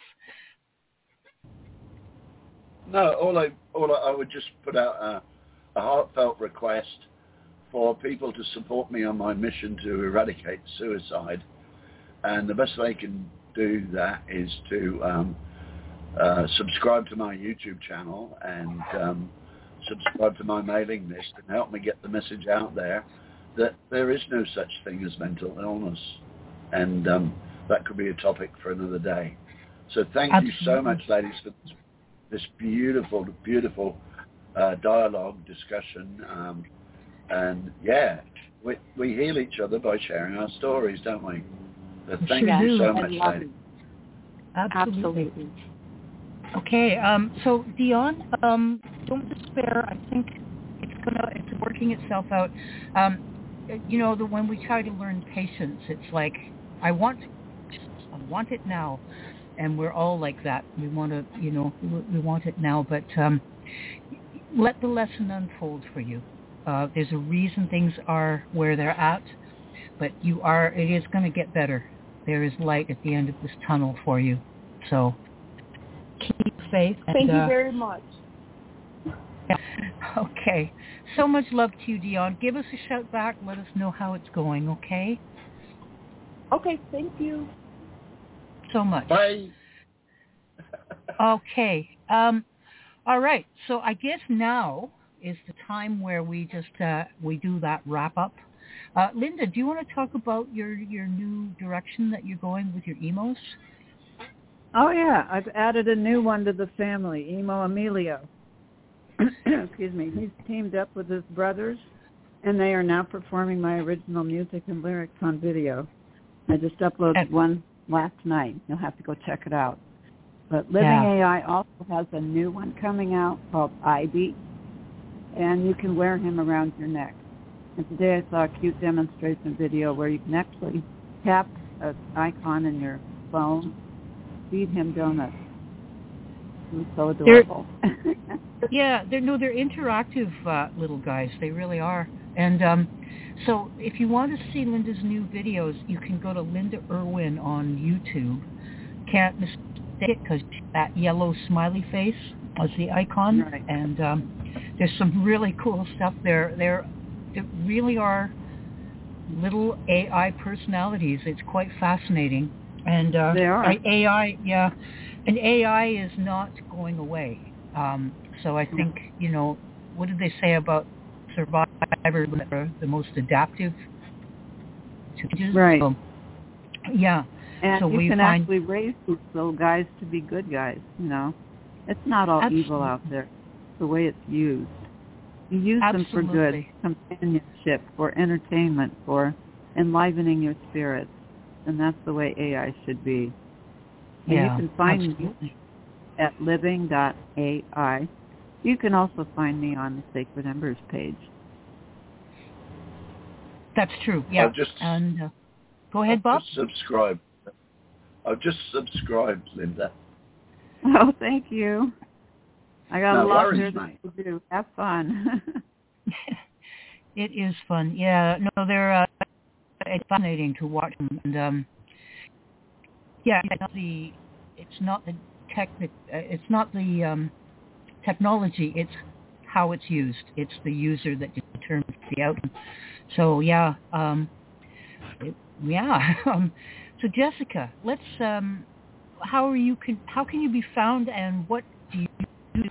No, all I all I, I would just put out a, a heartfelt request for people to support me on my mission to eradicate suicide, and the best they can do that is to um, uh, subscribe to my YouTube channel and um, subscribe to my mailing list and help me get the message out there that there is no such thing as mental illness, and um, that could be a topic for another day. So thank Absolutely. you so much, ladies, for this beautiful, beautiful uh, dialogue, discussion, um, and yeah, we, we heal each other by sharing our stories, don't we? So thank sure you do. so much, ladies. Absolutely. Absolutely. Okay, um, so Dion, um, don't despair. I think it's gonna, it's working itself out. Um, you know, the, when we try to learn patience, it's like, I want, I want it now, and we're all like that. We want to, you know, we, we want it now. But um, let the lesson unfold for you. Uh, there's a reason things are where they're at, but you are. It is going to get better. There is light at the end of this tunnel for you. So keep faith. And, Thank you uh, very much. Okay. So much love to you, Dion. Give us a shout back. Let us know how it's going, okay? Okay, thank you. So much. Bye. Okay. Um, all right. So I guess now is the time where we just uh, we do that wrap up. Uh, Linda, do you want to talk about your, your new direction that you're going with your emos? Oh, yeah. I've added a new one to the family, Emo Emilio. Excuse me. He's teamed up with his brothers, and they are now performing my original music and lyrics on video. I just uploaded one last night. You'll have to go check it out. But Living yeah. A I also has a new one coming out called Ivy, and you can wear him around your neck. And today I saw a cute demonstration video where you can actually tap an icon in your phone, feed him donuts. It's so adorable. They're, yeah, they're no, they're interactive uh, little guys. They really are. And um, so if you want to see Linda's new videos, you can go to Linda Irwin on YouTube. Can't mistake it because that yellow smiley face was the icon. Right. And um, there's some really cool stuff there. They're that really are little A I personalities. It's quite fascinating. And uh, they are. A I, yeah, and A I is not going away. Um, so I think, you know, what did they say about survivors, the most adaptive changes? Right. So, yeah. And so you we can find, actually raise these little guys to be good guys, you know. It's not all absolutely. evil out there. It's the way it's used. You use absolutely. them for good, companionship, for entertainment, for enlivening your spirits. And that's the way A I should be. And yeah, you can find absolutely. me at living dot A I. You can also find me on the Sacred Embers page. That's true, yeah. I'll just, and uh, go ahead, I'll Bob. just subscribe. I've just subscribed, Linda. Oh, thank you. I got no a lot worries, there mate. to do. Have fun. It is fun. Yeah, no, they're uh, it's fascinating to watch them. And um, yeah, it's not the it's not the technic, uh, it's not the um, technology. It's how it's used. It's the user that determines the outcome. So yeah, um, it, yeah. um, so Jessica, let's. Um, how are you? Can how can you be found, and what do you do?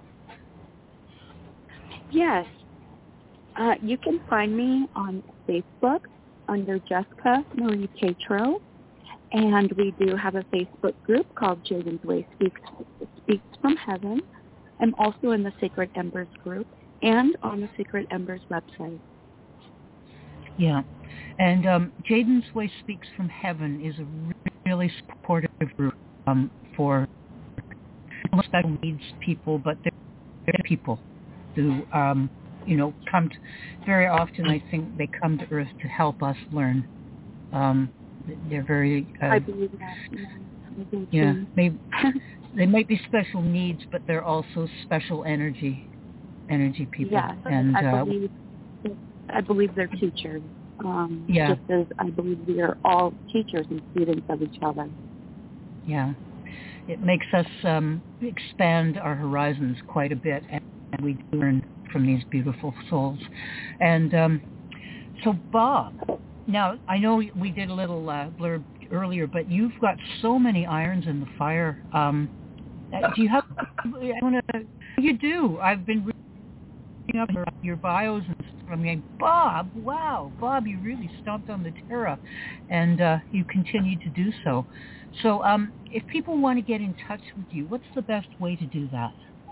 Yes. Uh, you can find me on Facebook under Jessica Marie Tatro, and we do have a Facebook group called Jaden's Way Speaks, Speaks from Heaven. I'm also in the Sacred Embers group and on the Sacred Embers website. Yeah, and um, Jaden's Way Speaks from Heaven is a really supportive group um, for special needs people, but they're, they're people who, um, you know, come to, very often I think they come to Earth to help us learn. Um, they're very... Uh, I believe that. Yeah, yeah they, they might be special needs, but they're also special energy, energy people. Yeah, and I uh, believe I believe they're teachers. Um, yeah. Just as I believe we are all teachers and students of each other. Yeah. It makes us um, expand our horizons quite a bit, and we do learn from these beautiful souls. And um, so, Bob, now I know we did a little uh, blurb earlier, but you've got so many irons in the fire. Um, do you have? I want to. You do. I've been reading up your, your bios and stuff. I mean, Bob, wow, Bob, you really stomped on the terra, and uh, you continue to do so. So, um, if people want to get in touch with you, what's the best way to do that?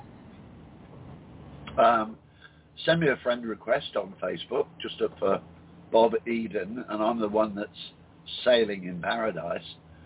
Um, send me a friend request on Facebook. Just look for Bob Eden, and I'm the one that's sailing in paradise.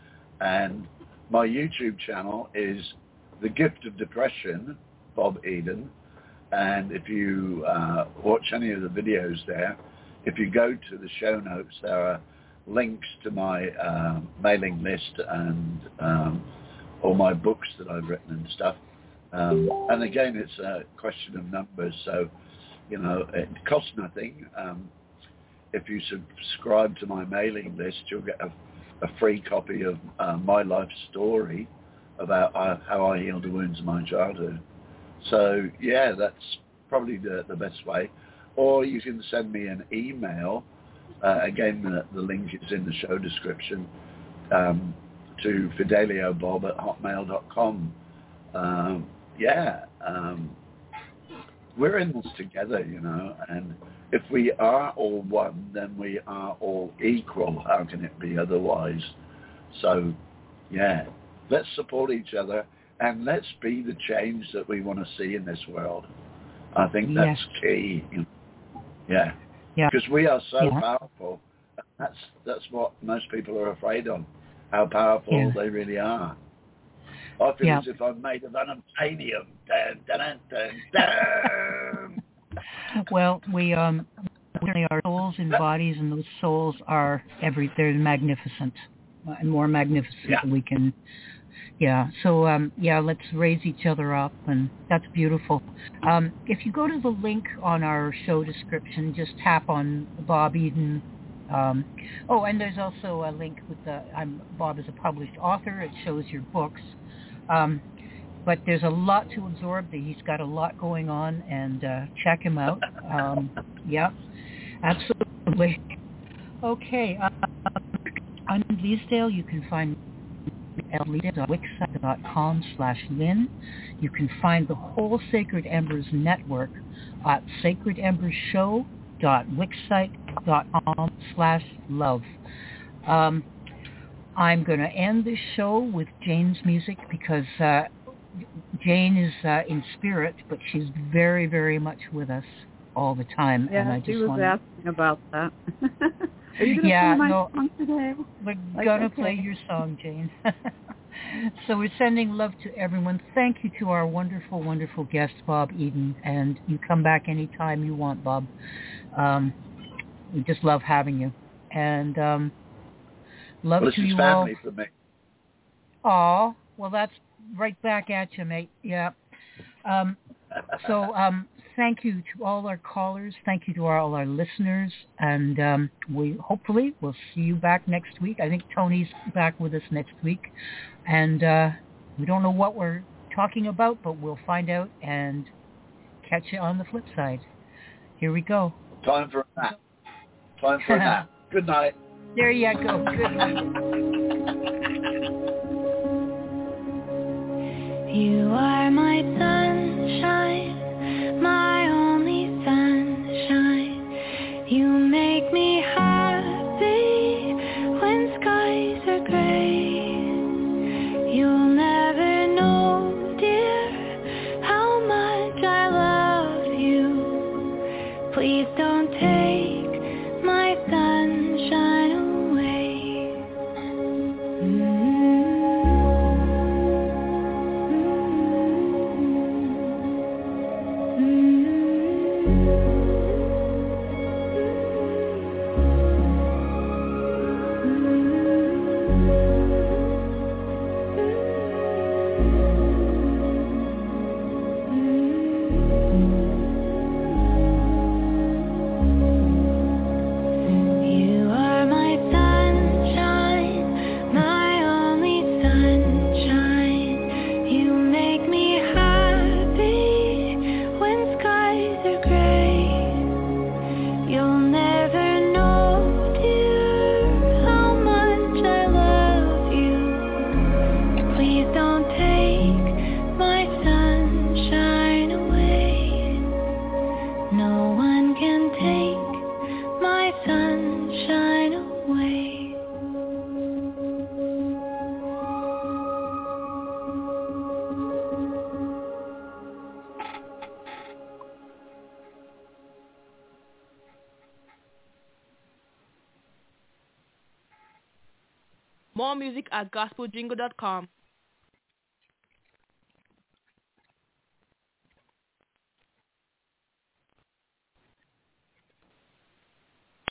And my YouTube channel is The Gift of Depression, Bob Eden. And if you uh, watch any of the videos there, if you go to the show notes, there are links to my uh, mailing list and um, all my books that I've written and stuff. Um, and again, it's a question of numbers, so, you know, it costs nothing. Um, if you subscribe to my mailing list, you'll get a, a free copy of uh, my life story about uh, how I healed the wounds of my childhood. So, yeah, that's probably the, the best way. Or you can send me an email. Uh, again, the, the link is in the show description, um, to fideliobob at hotmail dot com. Um, yeah, um, we're in this together, you know, and if we are all one, then we are all equal. How can it be otherwise? So, yeah, let's support each other and let's be the change that we want to see in this world. I think that's yes. key. Yeah. Yeah. Because we are so yeah. powerful. That's that's what most people are afraid of, how powerful yeah. they really are. I feel yeah. as if I'm made of unobtainium. Dun, dun, dun, dun. Well, we um, we are souls and bodies, and those souls are every they're magnificent, uh, and more magnificent yeah. than we can. Yeah. So um, yeah, let's raise each other up, and that's beautiful. Um, if you go to the link on our show description, just tap on Bob Eden. Um, oh, and there's also a link with the I'm Bob is a published author. It shows your books. Um, but there's a lot to absorb. He's got a lot going on, and uh, check him out. Um, yeah. Absolutely. Okay. Um, I'm Leesdale. You can find wixsite.com slash Lynn. You can find the whole Sacred Embers network at sacredembershow.wixsite.com slash love. Um, I'm going to end this show with Jane's music because uh, Jane is uh, in spirit, but she's very, very much with us all the time. Yeah, and I just she was wanna... asking about that. Are you going to yeah, play my no, song today? we're Like, going to okay. play your song, Jane. So we're sending love to everyone. Thank you to our wonderful, wonderful guest, Bob Eden. And you come back anytime you want, Bob. Um, we just love having you. And um, love well, to this you is all. family for me. Aw, well, that's right back at you, mate. Yeah. Um, so um, thank you to all our callers. Thank you to all our listeners. And um, we hopefully will see you back next week. I think Tony's back with us next week. And uh, we don't know what we're talking about, but we'll find out and catch you on the flip side. Here we go. Time for a nap. Time for a nap. Good night. There you go. Good night. You are my sunshine, my only sunshine. You make me happy when skies are gray. You'll never know, dear, how much I love you. Please don't take my sunshine away. Mm-hmm. More music at gospel jingle dot com.